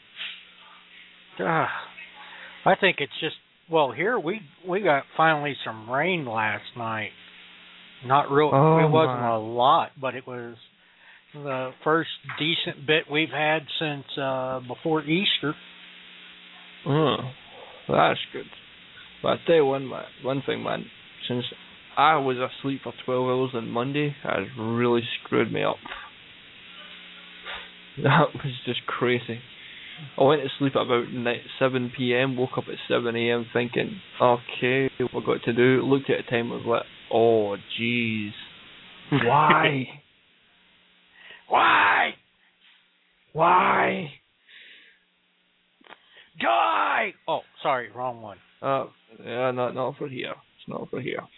Ah, I think it's just, well, here we we got finally some rain last night. Not real, oh, it wasn't man. a lot, but it was the first decent bit we've had since uh, before Easter. Oh, that's good. But I tell you one, man, one thing, man. Since I was asleep for twelve hours on Monday, that really screwed me up. That was just crazy. I went to sleep at about seven p.m, woke up at seven a.m. thinking, okay, what I got to do? Looked at the time and was like, oh, jeez. Why? Why? Why? Die! Oh, sorry, wrong one. Uh, yeah, not, not for here. It's not for here.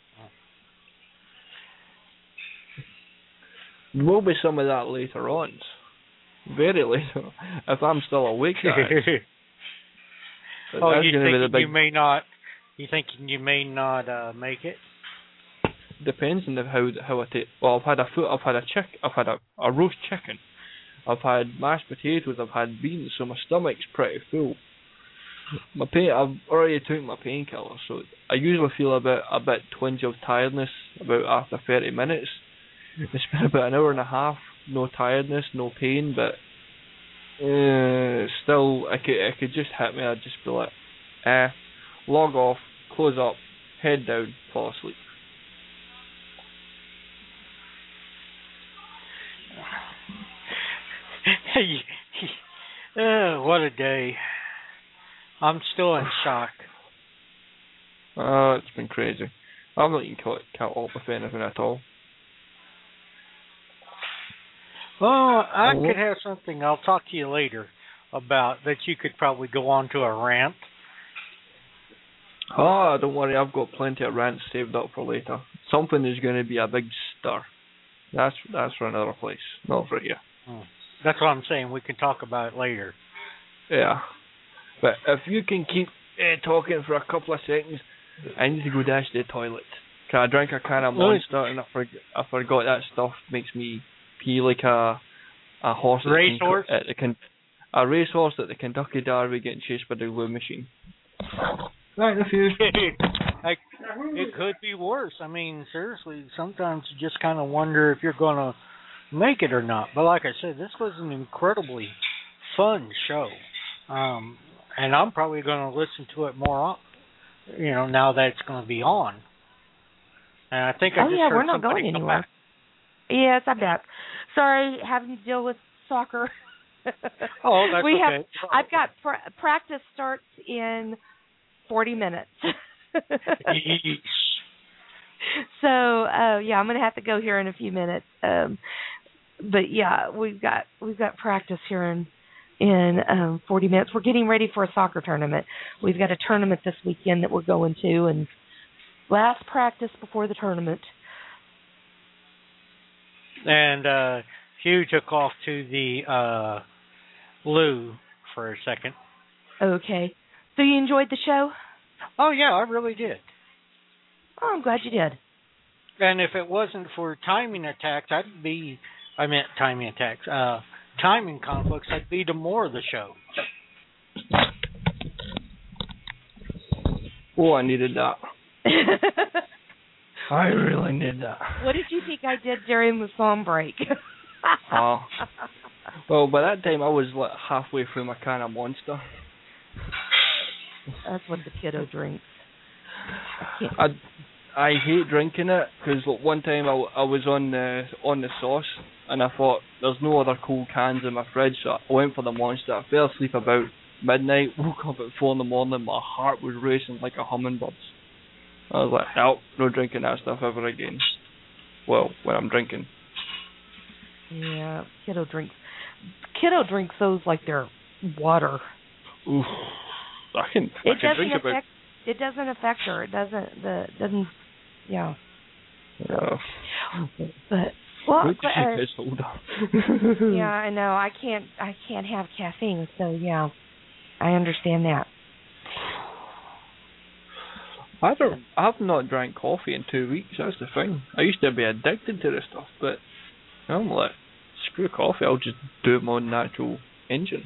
There will be some of that later on. Very later. If I'm still awake, guys. Oh, you think big... you may not? You think you may not uh, make it? Depends on the, how how I take. Well, I've had a foot. I've had a chick. I've had a, a roast chicken. I've had mashed potatoes. I've had beans. So my stomach's pretty full. My pain. I've already took my painkiller, so I usually feel a bit a bit twinge of tiredness about after thirty minutes. It's been about an hour and a half. No tiredness, no pain, but uh, still, I could it could just hit me. I'd just be like, eh, log off, close up, head down, fall asleep. Oh, what a day. I'm still in shock. Uh, it's been crazy. I'm not even caught, caught up with anything at all. Well, I could have something I'll talk to you later about that you could probably go on to a rant. Oh, don't worry, I've got plenty of rants saved up for later. Something is going to be a big stir. That's that's for another place, not for here. Hmm. That's what I'm saying. We can talk about it later. Yeah. But if you can keep uh, talking for a couple of seconds, I need to go dash to the toilet. Can I drink a can of Monster and I, for, I forgot that stuff makes me pee like a a horse. Racehorse? At the con- a racehorse at the Kentucky Derby getting chased by the glue machine. Right, a few. I, it could be worse. I mean, seriously, sometimes you just kind of wonder if you're going to make it or not. But like I said, this was an incredibly fun show. Um, and I'm probably going to listen to it more, you know, now that it's going to be on. And I think I oh, just yeah, heard we're not going anywhere. Yes, I'm back. Sorry, having to deal with soccer. Oh, that's we okay. Have, I've got pr- practice starts in forty minutes. So, uh, yeah, I'm going to have to go here in a few minutes. Um, but yeah, we've got we've got practice here in in um, forty minutes. We're getting ready for a soccer tournament. We've got a tournament this weekend that we're going to, and last practice before the tournament. And uh, Hugh took off to the uh, loo for a second. Okay. So you enjoyed the show? Oh, yeah, I really did. Oh, I'm glad you did. And if it wasn't for timing attacks, I'd be, I meant timing attacks, uh, timing conflicts, I'd be to more of the show. Oh, I needed that. I really need that. What did you think I did during the song break? Oh. Well, by that time I was like halfway through my can of Monster. That's what the kiddo drinks. I, I hate drinking it because one time I, I was on the on the sauce and I thought there's no other cold cans in my fridge, so I went for the Monster. I fell asleep about midnight, woke up at four in the morning, my heart was racing like a hummingbird's. I was like, no, no drinking that stuff ever again. Well, when I'm drinking. Yeah, kiddo drinks. Kiddo drinks those like they're water. Oof. I can, I it can doesn't drink affect. about... It doesn't affect her. It doesn't. The doesn't. Yeah. Uh, but well, wait till but, uh, she gets older. yeah, I know. I can't. I can't have caffeine. So yeah, I understand that. I don't. I've not drank coffee in two weeks. That's the thing. I used to be addicted to this stuff, but now I'm like, screw coffee. I'll just do it my own natural engine.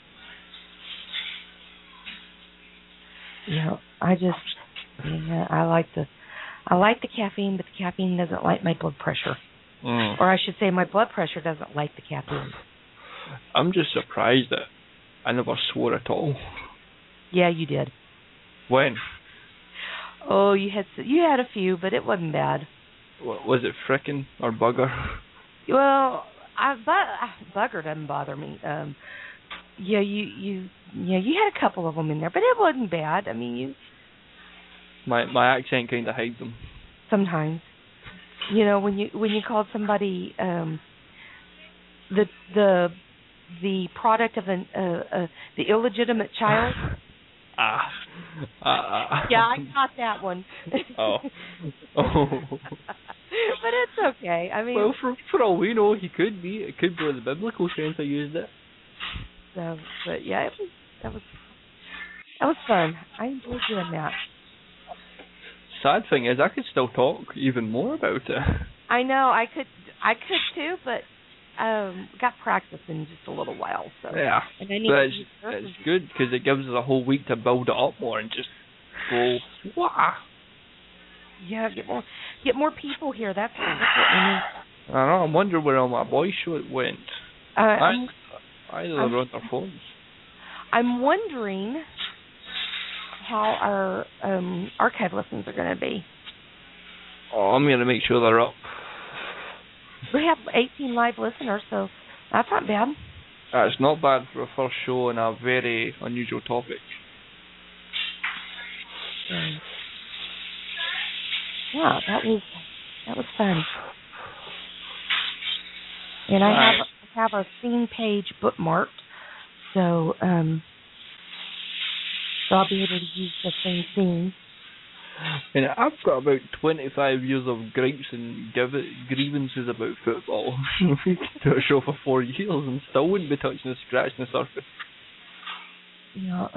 Yeah, I just. Yeah, I like the. I like the caffeine, but the caffeine doesn't like my blood pressure. Mm. Or I should say, my blood pressure doesn't like the caffeine. I'm just surprised that I never swore at all. Yeah, you did. When? Oh, you had you had a few, but it wasn't bad. What, was it frickin' or bugger? Well, I but bugger doesn't bother me. Um, yeah, you you yeah you had a couple of them in there, but it wasn't bad. I mean, you. My my accent kind of hides them. Sometimes, you know, when you when you called somebody um, the the the product of an uh, uh, the illegitimate child. Ah. Uh, yeah, I caught that one. oh. Oh. But it's okay. I mean, well, for for all we know, he could be. It could be in the biblical sense I used it. So, but yeah, it was that was that was fun. I enjoyed doing that. Sad thing is, I could still talk even more about it. I know, I could, I could too, but um, got practice in just a little while. So yeah, and I need but to it's, it's good because it gives us a whole week to build it up more and just go wah. Yeah, get more, get more people here. That's, that's what we need. I know. I'm wondering where all my boys' show went. Uh, I'm, Either I'm, they're on their phones. I'm wondering how our um, archive listens are going to be. Oh, I'm going to make sure they're up. We have eighteen live listeners, so that's not bad. Uh, it's not bad for a first show on a very unusual topic. Um, yeah, that was that was fun. And I Nice. have I have our scene page bookmarked, so um, so I'll be able to use the same scene. And I've got about twenty-five years of gripes and give- grievances about football. We could do a show for four years and still wouldn't be touching the scratching the surface. Yeah.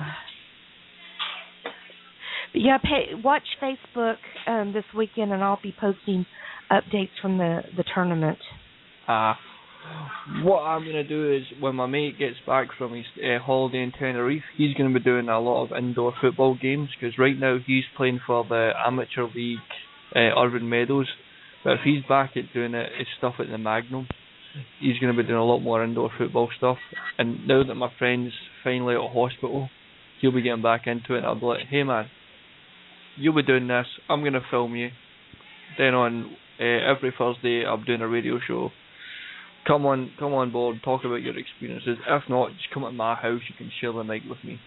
But yeah, pay, watch Facebook um, this weekend, and I'll be posting updates from the, the tournament. Uh, what I'm going to do is, when my mate gets back from his uh, holiday in Tenerife, he's going to be doing a lot of indoor football games, because right now he's playing for the amateur league, uh, Irvine Meadows. But if he's back at doing it, his stuff at the Magnum, he's going to be doing a lot more indoor football stuff. And now that my friend's finally out of hospital, he'll be getting back into it, and I'll be like, hey man, you'll be doing this, I'm going to film you. Then on uh, every Thursday, I'm doing a radio show. Come on, come on board, talk about your experiences. If not, just come at my house, you can share the night with me.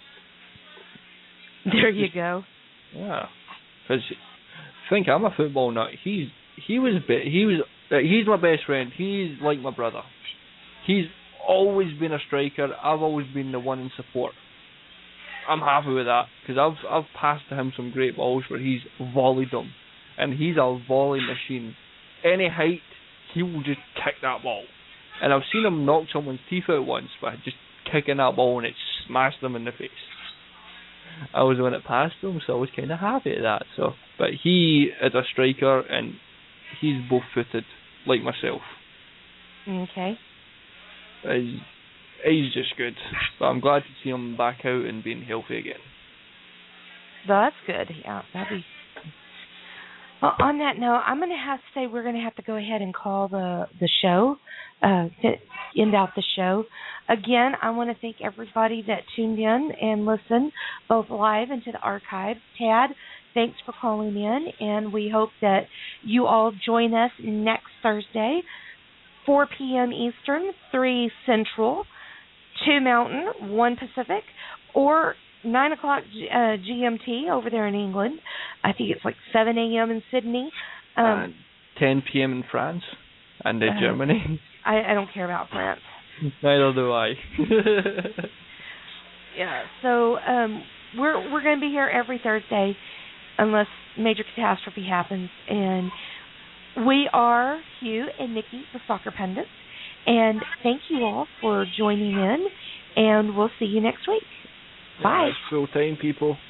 There you go. Yeah. Because, think, I'm a football nut. He's, he was, be- he was, uh, he's my best friend. He's like my brother. He's always been a striker. I've always been the one in support. I'm happy with that because I've I've passed to him some great balls where he's volleyed them, and he's a volley machine. Any height, he will just kick that ball. And I've seen him knock someone's teeth out once by just kicking that ball and it smashed them in the face. I was the one that passed him, so I was kind of happy at that. So, but he is a striker and he's both-footed like myself. Okay. He's, he's just good. But I'm glad to see him back out and being healthy again. That's good. Yeah, that'd be. Well, on that note, I'm going to have to say we're going to have to go ahead and call the the show, uh, to end out the show. Again, I want to thank everybody that tuned in and listened, both live and to the archive. Tad, thanks for calling in, and we hope that you all join us next Thursday, four p.m. Eastern, three Central, two Mountain, one Pacific, or nine o'clock uh, G M T over there in England. I think it's like seven a.m. in Sydney. Um, and ten p.m. in France and in uh, Germany. I, I don't care about France. Neither do I. Yeah, so um, we're we're going to be here every Thursday unless major catastrophe happens. And we are Hugh and Nikki, the Soccer Pundits. And thank you all for joining in, and we'll see you next week. Bye. Yeah, full time, people.